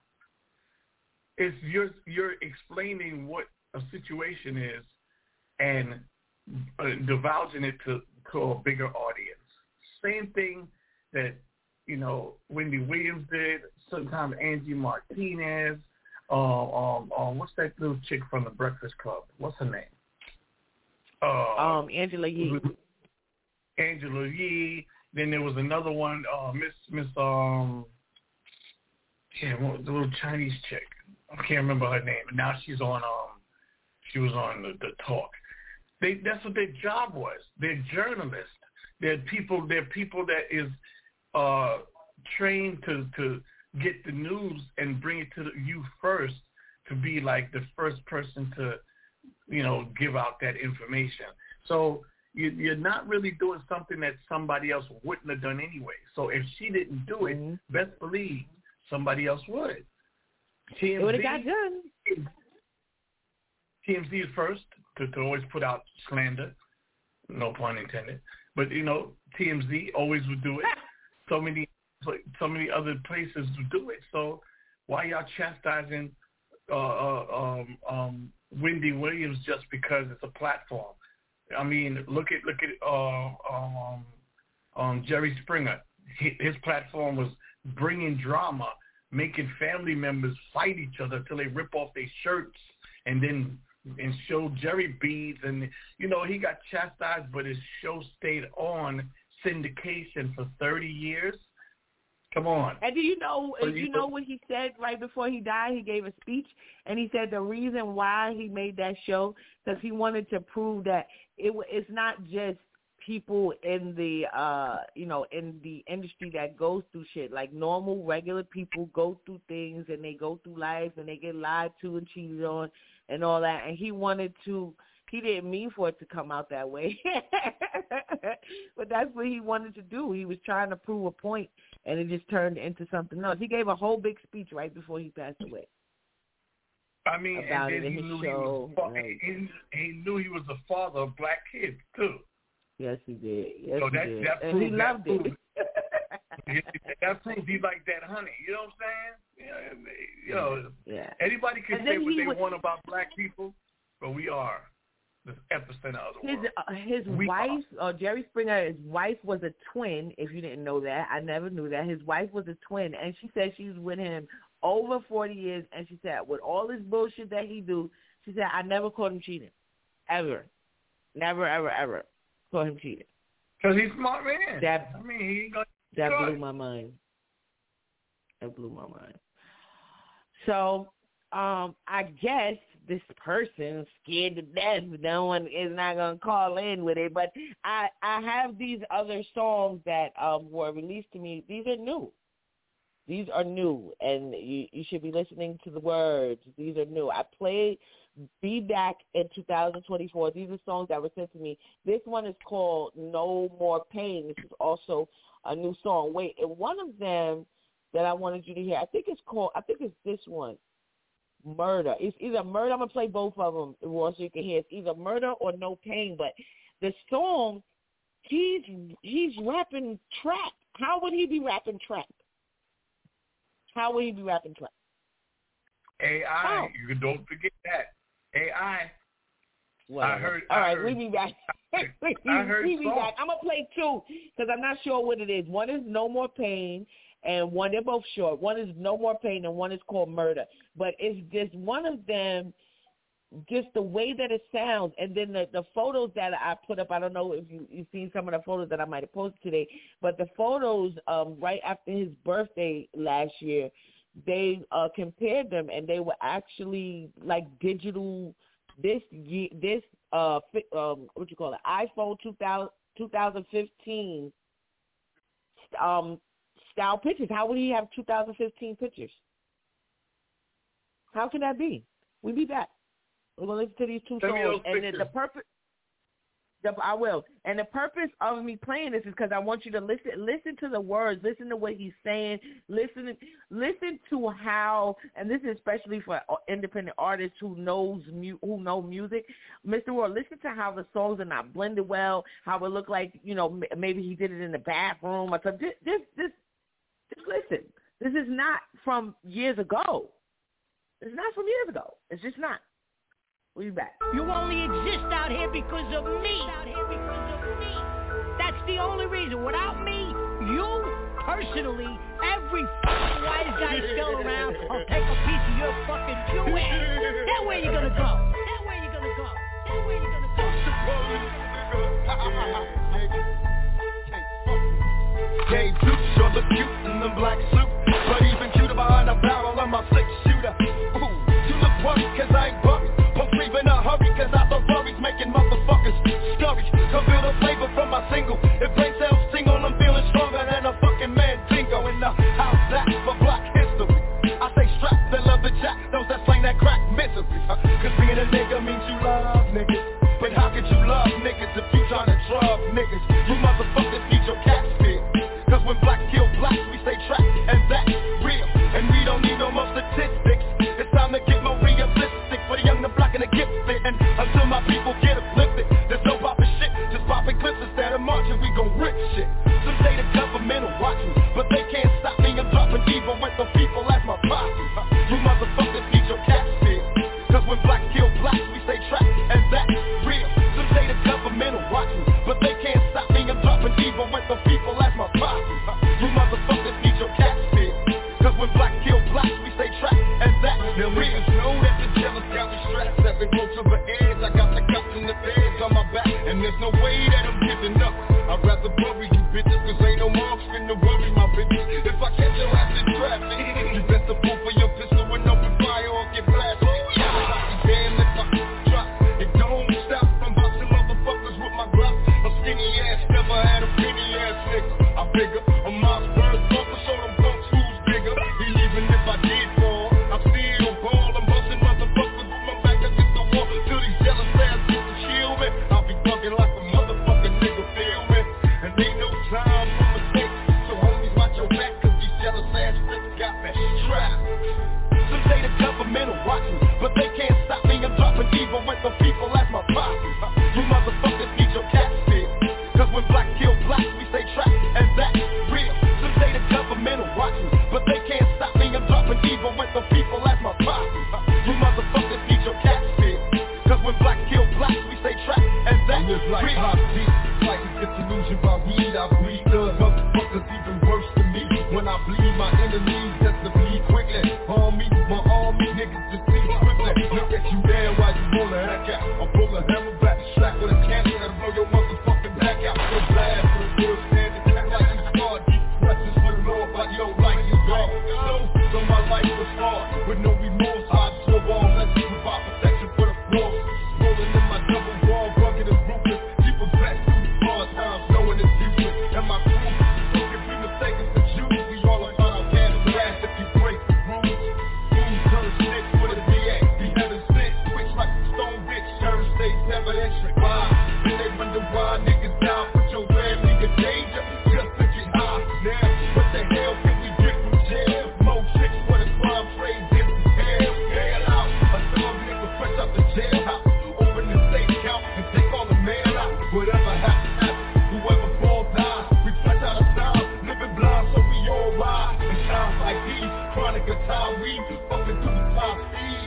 You're explaining what a situation is and divulging it to a bigger audience. Same thing that Wendy Williams did. Sometimes Angie Martinez. What's that little chick from the Breakfast Club? What's her name? Angela Yee. Angela Yee. Then there was another one, the little Chinese chick. I can't remember her name. And now she's on. She was on the talk. That's what their job was. They're journalists. They're people that is trained to get the news and bring it to you first, to be like the first person to, give out that information. So you're not really doing something that somebody else wouldn't have done anyway. So if she didn't do it, best believe somebody else would. It would have got done. TMZ is first to always put out slander, no pun intended. But TMZ always would do it. So many other places to do it. So why y'all chastising Wendy Williams just because it's a platform? I mean, look at Jerry Springer. His platform was bringing drama, making family members fight each other till they rip off their shirts and show Jerry beads. And he got chastised, but his show stayed on syndication for 30 years. Come on. And do you know what he said right before he died? He gave a speech, and he said the reason why he made that show because he wanted to prove that it's not just people in the in the industry that goes through shit. Like normal, regular people go through things, and they go through life, and they get lied to and cheated on and all that. And he didn't mean for it to come out that way. But that's what he wanted to do. He was trying to prove a point, and it just turned into something else. He gave a whole big speech right before he passed away. I mean, and then he knew he knew he was the father of black kids, too. Yes, he did. Yes, so he did. And he loved it. That proves he like that honey. You know what I'm saying? Yeah. Anybody can say what they want about black people, but we are the epicenter of the world. His wife, Jerry Springer, his wife was a twin, if you didn't know that. I never knew that. His wife was a twin, and she said she was with him over 40 years, and she said with all this bullshit that he do, she said, I never caught him cheating. Ever. Never, ever, ever caught him cheating. Because he's a smart man. That blew my mind. That blew my mind. So, I guess this person scared to death. No one is not going to call in with it. But I have these other songs that were released to me. These are new. These are new, and you should be listening to the words. These are new. I played Be Back in 2024. These are songs that were sent to me. This one is called No More Pain. This is also a new song. Wait, and one of them that I wanted you to hear, I think it's this one, Murder. It's either Murder. I'm going to play both of them, Roy, so you can hear. It's either Murder or No Pain. But the song, he's rapping trap. How would he be rapping trap? How would he be rapping trap? AI. You don't forget that. AI. Whatever. I heard. All right, we be back. we be back. I'm gonna play two because I'm not sure what it is. One is No More Pain, and one, they're both short. One is No More Pain, and one is called Murder. But it's just one of them, just the way that it sounds, and then the photos that I put up. I don't know if you've seen some of the photos that I might have posted today, but the photos right after his birthday last year, they compared them, and they were actually like digital. What you call it? iPhone 2015 style pictures. How would he have 2015 pictures? How can that be? We'll be back. We're gonna listen to these two songs, and then the purpose. I will. And the purpose of me playing this is because I want you to listen to the words, listen to what he's saying, listen to how, and this is especially for independent artists who know music. Mr. Roy, listen to how the songs are not blended well, how it look like, maybe he did it in the bathroom or something. Just listen. This is not from years ago. It's not from years ago. It's just not. We'll be back. You only exist out here because of me. That's the only reason. Without me, you, personally, every fucking wise guy still around, I'll take a piece of your fucking Jew ass. Then where you gonna go? Dave Duke sure look cute in the black suit, but even cuter behind the barrel of my 6-shooter. Ooh, you look worried 'cause I ain't worried. Sleep in a hurry, 'cause I thought worries making motherfuckers scurry. Come feel the flavor from my single. If brain cells tingle, I'm feeling stronger than a fucking Mandingo. In the house that's for Black history. I say strapped and love the jack, those that slang that crack misery. 'Cause being a nigga means you love niggas. But how could you love niggas if you tryna drug niggas? You motherfuckers need your cat feel. 'Cause when black kill black, we stay trapped, and that's real. And we don't need no more statistics. It's time to get more realistic for the young, the black, and the gifted. And until my people get uplifted, there's no popping shit, just popping clips instead of marching. We gon' rip shit. Some say the government will watch me, but they can't stop me. I'm dropping evil with the people as my posse. You motherfuckers need your cat feel. 'Cause when black kill black, we stay trapped, and that's real. Some say the government will watch me, but they can't stop me. I'm dropping evil with the people as my posse. You motherfuckers need your cat feel. 'Cause when black kill black, we stay trapped, and that's real. Niggas know that the jealous got me strapped. That they go to the edge, I got the cops in the feds on my back, and there's no way that I'm giving up. I'd rather bury you bitches, 'cause ain't no marks finna worry my bitches. If I catch your ass in traffic, you best to pull for your pistol and open fire or get blasted. Damn if I drop, it don't stop. I'm busting motherfuckers with my Glock. A skinny ass, never had a penny ass nigga. I figure a Mossberg bumper, so them punks who's bigger. And even if I did fall, I'm still ball. I'm busting motherfuckers with my back against the wall. Till these jealous ass bitches chill me. I'll be bugging like a motherfucking nigga, feel me? And ain't no time for mistakes, so homies watch your back, 'cause these jealous ass bitches got me strapped. Some say the government will watch me, but they can't stop me. I'm dropping evil with the people as my posse. You motherfuckers need your cat feel. 'Cause when black kill black, we stay trapped, and that's real. Some say the government will watch me, but they can't stop me. I'm dropping evil with the people as my posse. You motherfuckers need your cat feel. 'Cause when black kill black, we stay trapped, and that's real. Like pop beat, like a disillusion by weed. I breed thugs, motherfuckers even worse than me. When I bleed my enemies, that's to bleed quickly. Army, my army, niggas just bleed quickly. Look at you there while you roll a heck out. I pull a hammer back, strap with a cancer that'll blow your motherfucking back out. So blast for the real standing, act like you scarred. Deep presses for the Lord, but you don't like you God. So my life was hard, with no remorse. I swore all lessons provide protection for the force. Rolling in my double wall, rugged and ruthless. Keep a vest through the hard times, knowing it's useless. And my evidence revive. Then they wonder why niggas die. Put your family in danger just to get high. Now, what the hell can we get from jail? More chicks for the crime trade, this is hell. Hell out. A thug nigga fresh up the jailhouse. Open the safe count and take all the mail out. Whatever happens, whoever falls dies. We flesh out of style, living blind so we all ride. In times like these, chronic of time, we fucking through the top speed.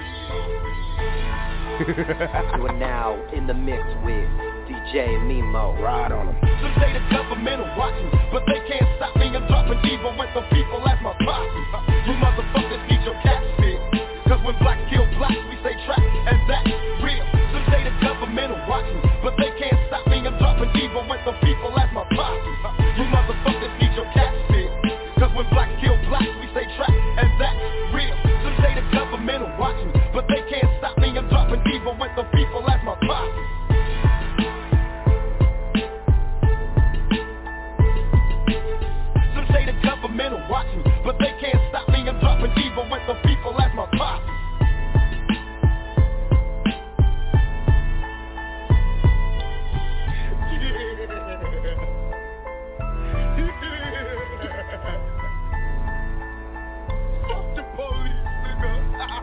You are now in the mix with DJ Mimo. Ride on them. Some say the government will watch me, but they can't stop me. I'm dropping evil with the people as my posse. You motherfuckers need your cat spit. Cause when black kill black, we say trap, and that's real. Some say the government will watch me, but they can't stop me. I'm dropping evil with the people as my posse. You motherfuckers need your cat spit. Cause when black kill black, we say trap, and that's real. Some say the government will watch me, but they can't stop me. I'm dropping evil with the people as my posse. Some say the government will watch me, but they can't stop me. I'm dropping evil with the people as my posse. Fuck the police, nigga.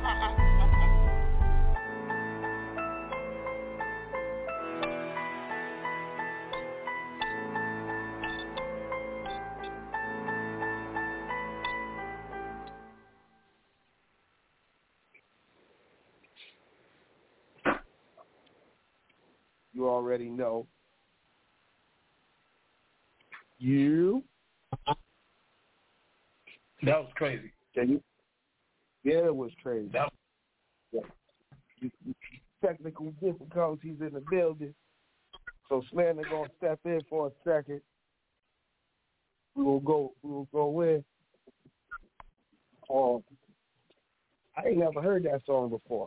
You already know. You. That was crazy. Can you? Yeah, it was crazy. Yeah. Technical difficulties in the building. So Slander gonna step in for a second. We will go in. I ain't never heard that song before.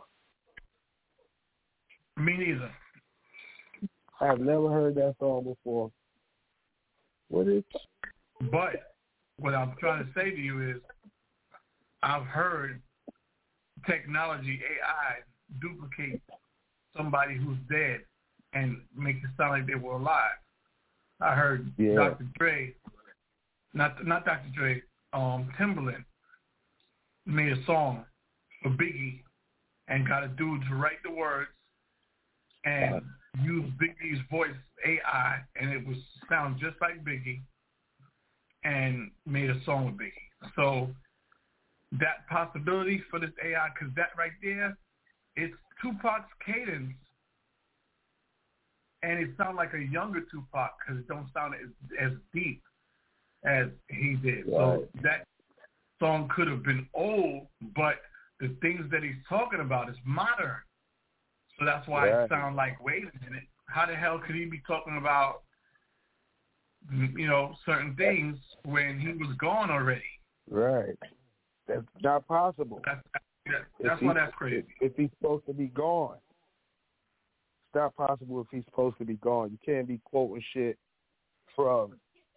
Me neither. I have never heard that song before. What is? But what I'm trying to say to you is, I've heard technology, AI, duplicate somebody who's dead and make it sound like they were alive. I heard Dr. Dre, not Dr. Dre, Timbaland made a song for Biggie and got a dude to write the words and use Biggie's voice AI, and it was sound just like Biggie, and made a song with Biggie. So that possibility for this AI, because that right there, it's Tupac's cadence, and it sounds like a younger Tupac because it don't sound as deep as he did. Right. So that song could have been old, but the things that he's talking about is modern. So that's why it sounds like, wait a minute, how the hell could he be talking about, certain things when he was gone already? Right. That's not possible. That's why that's crazy. If he's supposed to be gone. It's not possible if he's supposed to be gone. You can't be quoting shit from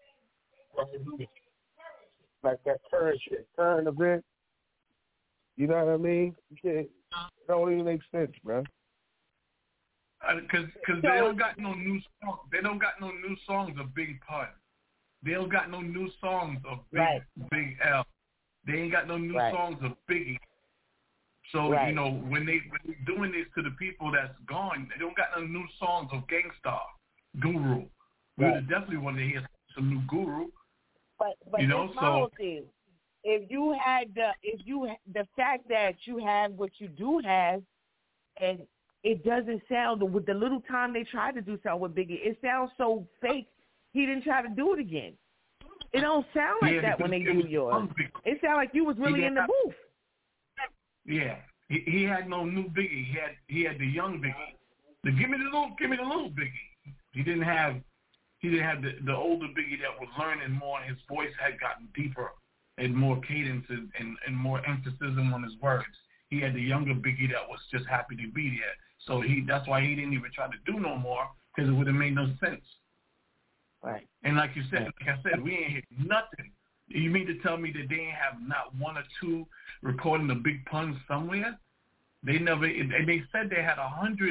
like that current event. You know what I mean? You can't. It don't even make sense, man. Because they don't got no new songs. They don't got no new songs of Big Pun. They don't got no new songs of Big L. They ain't got no new songs of Biggie. So when they doing this to the people that's gone, they don't got no new songs of Gangstar, Guru. We would definitely want to hear some new Guru. But it's my whole thing. If you had the fact that you have what you do have, and it doesn't sound, with the little time they tried to do something with Biggie, it sounds so fake. He didn't try to do it again. It don't sound like that when they do yours. It sounds like you was really in the booth. Yeah, he had no new Biggie. He had the young Biggie. Give me the little Biggie. He didn't have the older Biggie that was learning more, and his voice had gotten deeper and more cadence and more emphasis on his words. He had the younger Biggie that was just happy to be there. So that's why he didn't even try to do no more, because it would have made no sense. Right. And like I said, we ain't hit nothing. You mean to tell me that they ain't have not one or two recording the Big Pun somewhere? They never. And they said they had 100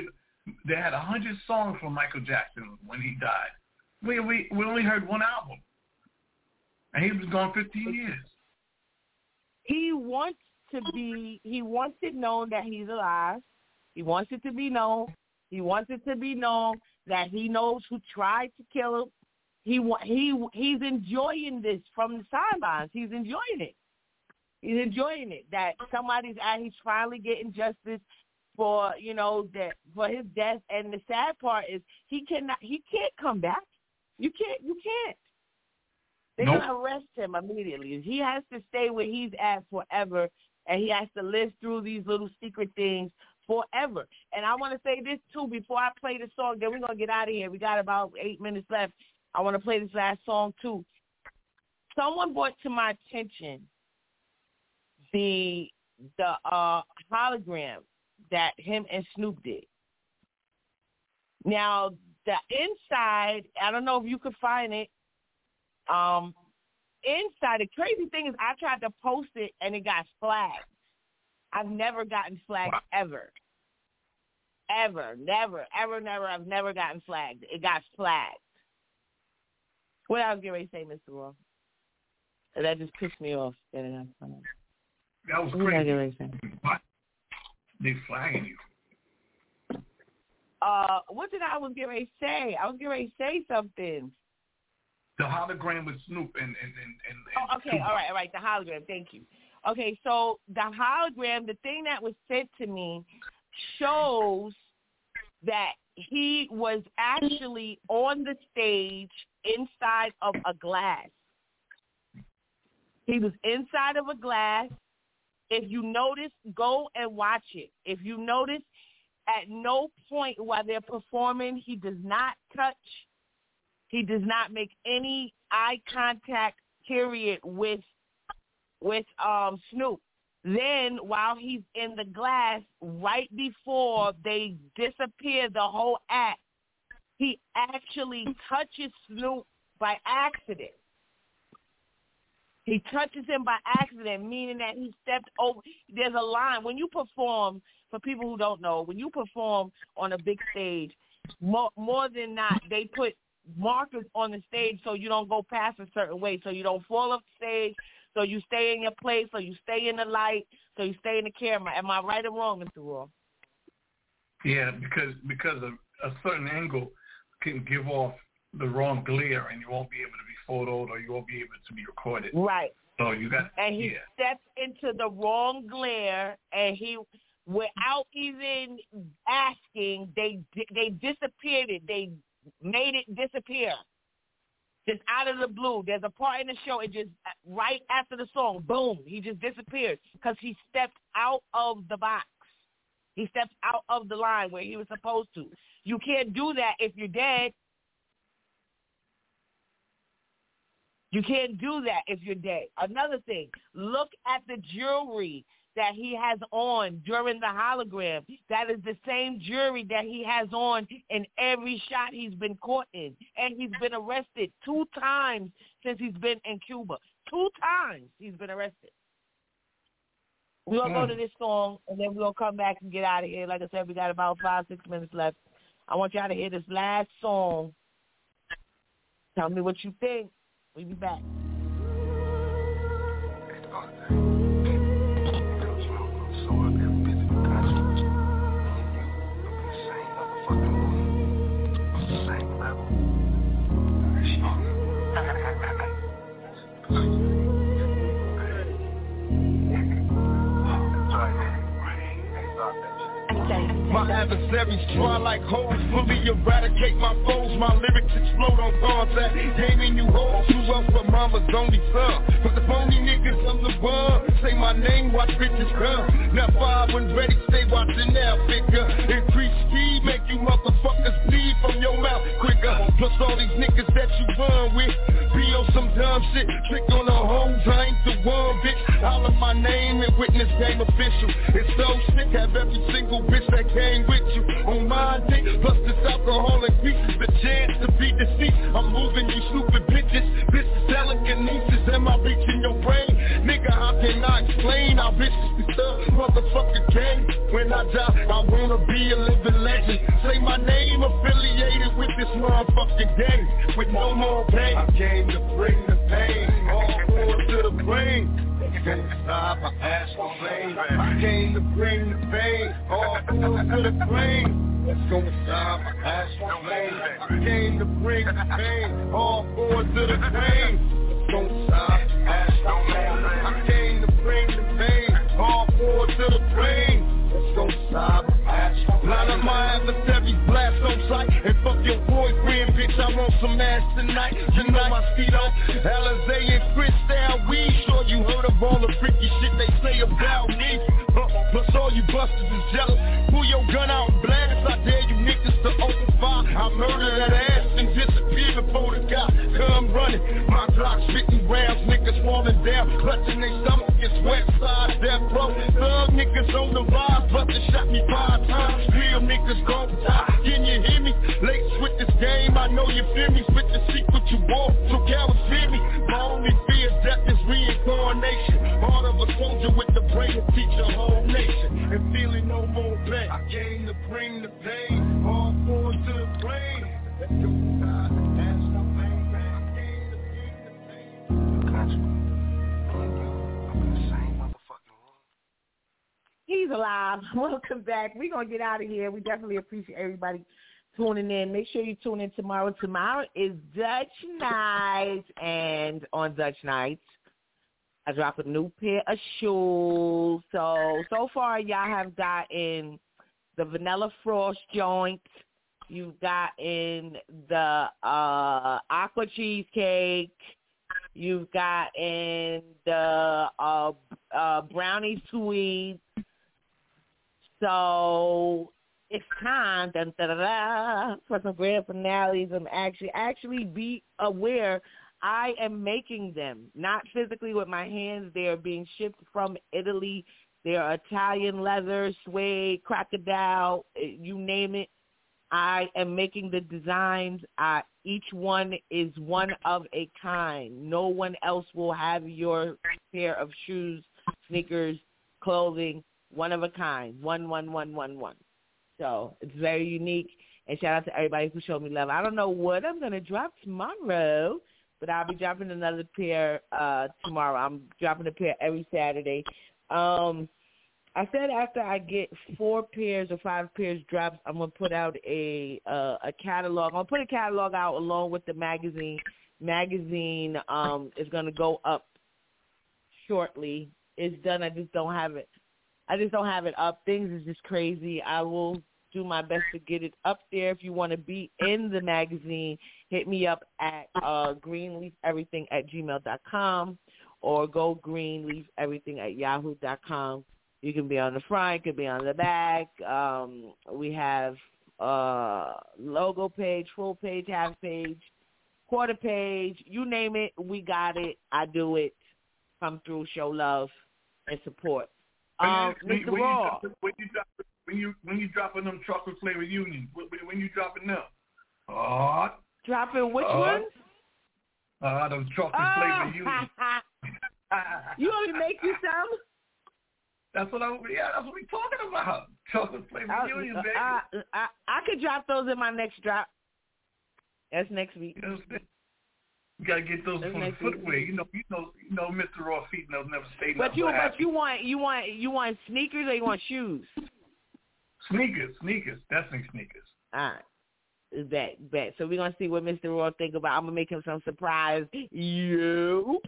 they had 100 songs from Michael Jackson when he died. We only heard one album, and he was gone 15 years. He wants it known that he's alive. He wants it to be known. He wants it to be known that he knows who tried to kill him. He's enjoying this from the sidelines. He's enjoying it. He's enjoying it that he's finally getting justice for for his death. And the sad part is he can't come back. You can't. They're gonna arrest him immediately. He has to stay where he's at forever, and he has to live through these little secret things forever. And I want to say this too before I play the song. Then we're gonna get out of here. We got about 8 minutes left. I want to play this last song too. Someone brought to my attention the hologram that him and Snoop did. Now the inside, I don't know if you could find it. Inside, the crazy thing is I tried to post it and it got flagged. I've never gotten flagged ever. Never. I've never gotten flagged. It got flagged. What I was getting ready to say, Mr. Raw? That just pissed me off. That was crazy. What? They flagging you. What did I was getting ready to say? I was getting ready to say something. The hologram with Snoop and okay, Tupac. all right, the hologram, thank you. Okay, so the hologram, the thing that was sent to me shows that he was actually on the stage inside of a glass. He was inside of a glass. If you notice, go and watch it. If you notice, at no point while they're performing, he does not touch. He does not make any eye contact, period, with Snoop. Then while he's in the glass, right before they disappear the whole act, he actually touches Snoop by accident. He touches him by accident, meaning that he stepped over. There's a line. When you perform, for people who don't know, when you perform on a big stage, more than not, they put markers on the stage so you don't go past a certain way, so you don't fall off the stage, so you stay in your place, so you stay in the light, so you stay in the camera. Am I right or wrong, Mr. Raw? Yeah, because a certain angle can give off the wrong glare, and you won't be able to be photoed, or you won't be able to be recorded. Right. So you got. And he stepped into the wrong glare, and he, without even asking, they disappeared it. They made it disappear. Just out of the blue. There's a part in the show, it just, right after the song, boom, he just disappeared because he stepped out of the box. He stepped out of the line where he was supposed to. You can't do that if you're dead. You can't do that if you're dead. Another thing, look at the jewelry that he has on during the hologram. That is the same jewelry that he has on in every shot he's been caught in. And he's been arrested 2 times since he's been in Cuba. 2 times he's been arrested. We're going to go to this song, and then we're going to come back and get out of here. Like I said, we got about 5-6 minutes left. I want y'all to hear this last song. Tell me what you think. We'll be back. My adversaries try like hoes, fully eradicate my foes. My lyrics explode on bars that gaming you hoes. You up for mama's only son, but the phony niggas of the world say my name, watch bitches come. Now 5 when ready, stay watching now, figure. Increase speed, make you motherfuckers bleed from your mouth quicker. Plus all these niggas that you run with, be on some dumb shit. Trick on the hoes, I ain't the one, bitch. Holler my name and witness game official. It's so sick, have every single bitch that came with you on my dick. Plus this alcohol increases the chance to be deceased. I'm moving you stupid bitches, telekinesis. Am I reaching your brain? Nigga, how can I explain how bitches be stuck? Motherfucker game. When I die, I wanna be a living legend. Say say my name affiliated with this motherfucking game. With no more pain, I came to bring the pain. All forward to the brain. Don't stop, I ask for fame. I came to bring the pain. All forward to the brain. Don't stop, I ask for fame. I came to bring the pain. All forward to the brain. Don't stop, ask for fame. I came to bring the pain. All forward to the brain. Don't stop, ask for fame. Line up my adversaries, blast on sight. And fuck your boyfriend, bitch, I want some ass tonight. You know my Mosquito, Alizé and Cristal, we sure you heard of all the freaky shit they say about me. Plus all you busters is jealous. Pull your gun out and blast. I dare you niggas to open fire. I murder that ass and disappear before the cops come running. My Glock spitting rounds, niggas falling down, clutching their stomach. It's west side death row. Thug niggas on the rise, but they shot me 5 times. Real niggas gon' die. Can you hear me? Late with this game, I know you feel me. Spit the secret you want, so cowards fear me. My only fear is death is reincarnation. Heart of a soldier with the brain to teach a whole nation. And feeling no more pain. I came to bring the pain. All forward to the brain. Let's go inside. That's no pain. I came to bring the pain. I'm in the same motherfucking room. He's alive. Welcome back. We're going to get out of here. We definitely appreciate everybody tuning in. Make sure you tune in tomorrow. Tomorrow is Dutch Night. And on Dutch Night, I drop a new pair of shoes. So far, y'all have gotten the Vanilla Frost joint. You've gotten the Aqua Cheesecake. You've gotten the Brownie Sweet. So it's time for some grand finales. And actually be aware, I am making them, not physically with my hands. They are being shipped from Italy. They are Italian leather, suede, crocodile, you name it. I am making the designs. Each one is one of a kind. No one else will have your pair of shoes, sneakers, clothing, one of a kind. One. So it's very unique. And shout out to everybody who showed me love. I don't know what I'm going to drop tomorrow, but I'll be dropping another pair tomorrow. I'm dropping a pair every Saturday. I said after I get 4 pairs or 5 pairs drops, I'm going to put out a catalog. I'm going to put a catalog out along with the magazine. Magazine is going to go up shortly. It's done. I just don't have it up. Things is just crazy. I will do my best to get it up there. If you want to be in the magazine, hit me up at greenleafeverything@gmail.com or go greenleafeverything@yahoo.com. You can be on the front, you can be on the back. We have logo page, full page, half page, quarter page. You name it, we got it. I do it. Come through, show love, and support. Mr. Raw. When you dropping them chocolate flavor unions, when you dropping them? Dropping which ones? Those chocolate flavor unions. You want me to make you some? That's what we talking about. Chocolate flavor unions, baby. I could drop those in my next drop. That's next week. You gotta get those from the footwear. You know, Mr. Raw feet never stay. But you want sneakers or you want shoes? Sneakers, definitely sneakers. All right. Bet. So we're going to see what Mr. Raw think about. I'm going to make him some surprise. You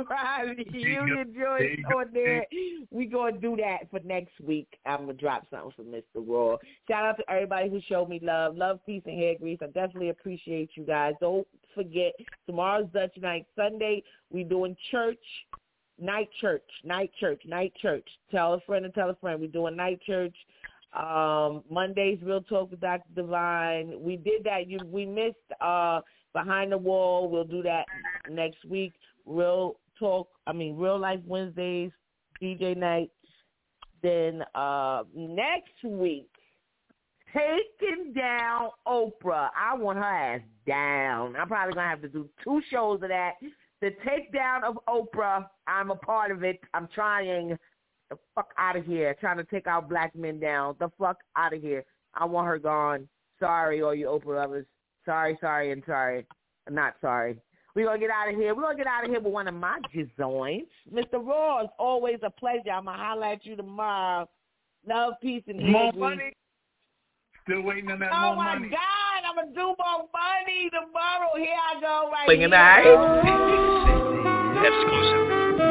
enjoy it on there. We're going to do that for next week. I'm going to drop something for Mr. Raw. Shout out to everybody who showed me love. Love, peace, and hair grease. I definitely appreciate you guys. Don't forget, tomorrow's Dutch Night. Sunday, we're doing night church. Tell a friend and tell a friend. We're doing night church. Real Talk with Dr. Divine. We did that. We missed Behind the Wall. We'll do that next week. Real Life Wednesdays, DJ night. Then next week, taking down Oprah. I want her ass down. I'm probably going to have to do 2 shows of that. The takedown of Oprah, I'm a part of it. I'm trying. The fuck out of here. Trying to take our black men down. The fuck out of here. I want her gone sorry, all you Oprah lovers. Sorry, and sorry. Not sorry. We're going to get out of here. We're going to get out of here with one of my joints. Mr. Ross, always a pleasure. I'm going to holler at you tomorrow. Love, peace, and more money. Still waiting on that more money. Oh, my God. I'm going to do more money tomorrow. Here I go right Swinging here. Exclusive.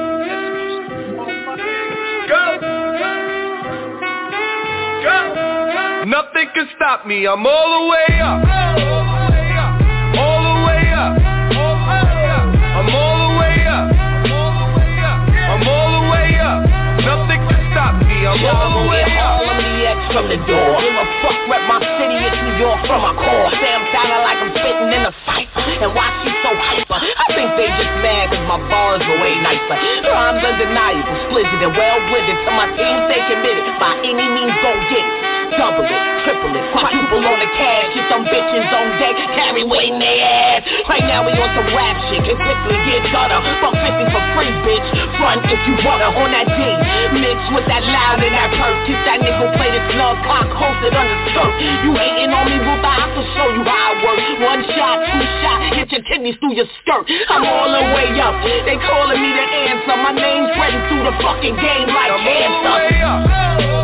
Go. Nothing can stop me. I'm all the way up. All the way up. I'm all the way up. I'm all the way up. Nothing can stop me. I'm all the way up. From the door, give a fuck rep my city, it's New York from my core. Say I'm sounding like I'm spitting in a cipher, and why she so hyper? I think they just mad cause my bars are way nicer. Rhymes undeniable, splizzed and well blended. To my team stay committed, by any means go get it. Double it, triple it, quadruple on the cash. Get them bitches on deck, carry weight in their ass. Right now we on some rap shit, can quickly get gutter. Fuck 50 for free, bitch, front if you wanna. On that D, mix with that loud and that perk. Keep that nigga play the snug cock, hosted under skirt. You hating on me, Ruth, I have to show you how it works. One shot, two shot, hit your kidneys through your skirt. I'm all the way up, they calling me the answer. My name's spreading through the fucking game like cancer.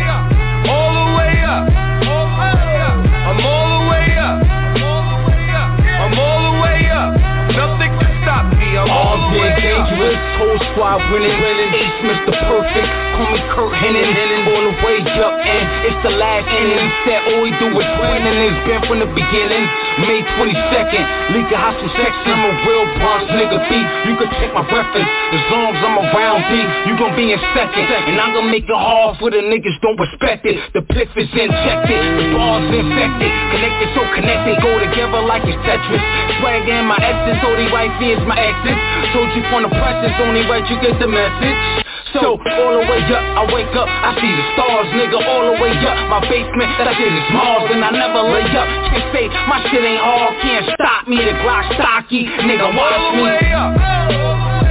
I'm all the way up. I'm all the way up. Nothing can stop me. I'm all the way up. Dangerous, whole squad winning. Ace Mr. Perfect, call me Kurt Hennig. On the way up, and it's the last inning. Said all we do is win, and it's been from the beginning. May 22nd, leak a hostile section. I'm a real boss nigga B. You can take my reference. As long as I'm around D, you gon' be in second. And I'm gon' make it hard for the niggas don't respect it. The piff is injected, the bars infected. Connected so connected, go together like it's Tetris. Swag in my essence, so they right is my exit. Told you from the presence, only right you get the message. So, all the way up, I wake up, I see the stars, nigga, all the way up. My basement, that shit is Mars, and I never lay up. Can't say, my shit ain't hard, can't stop me, the Glock stocky, nigga, watch me.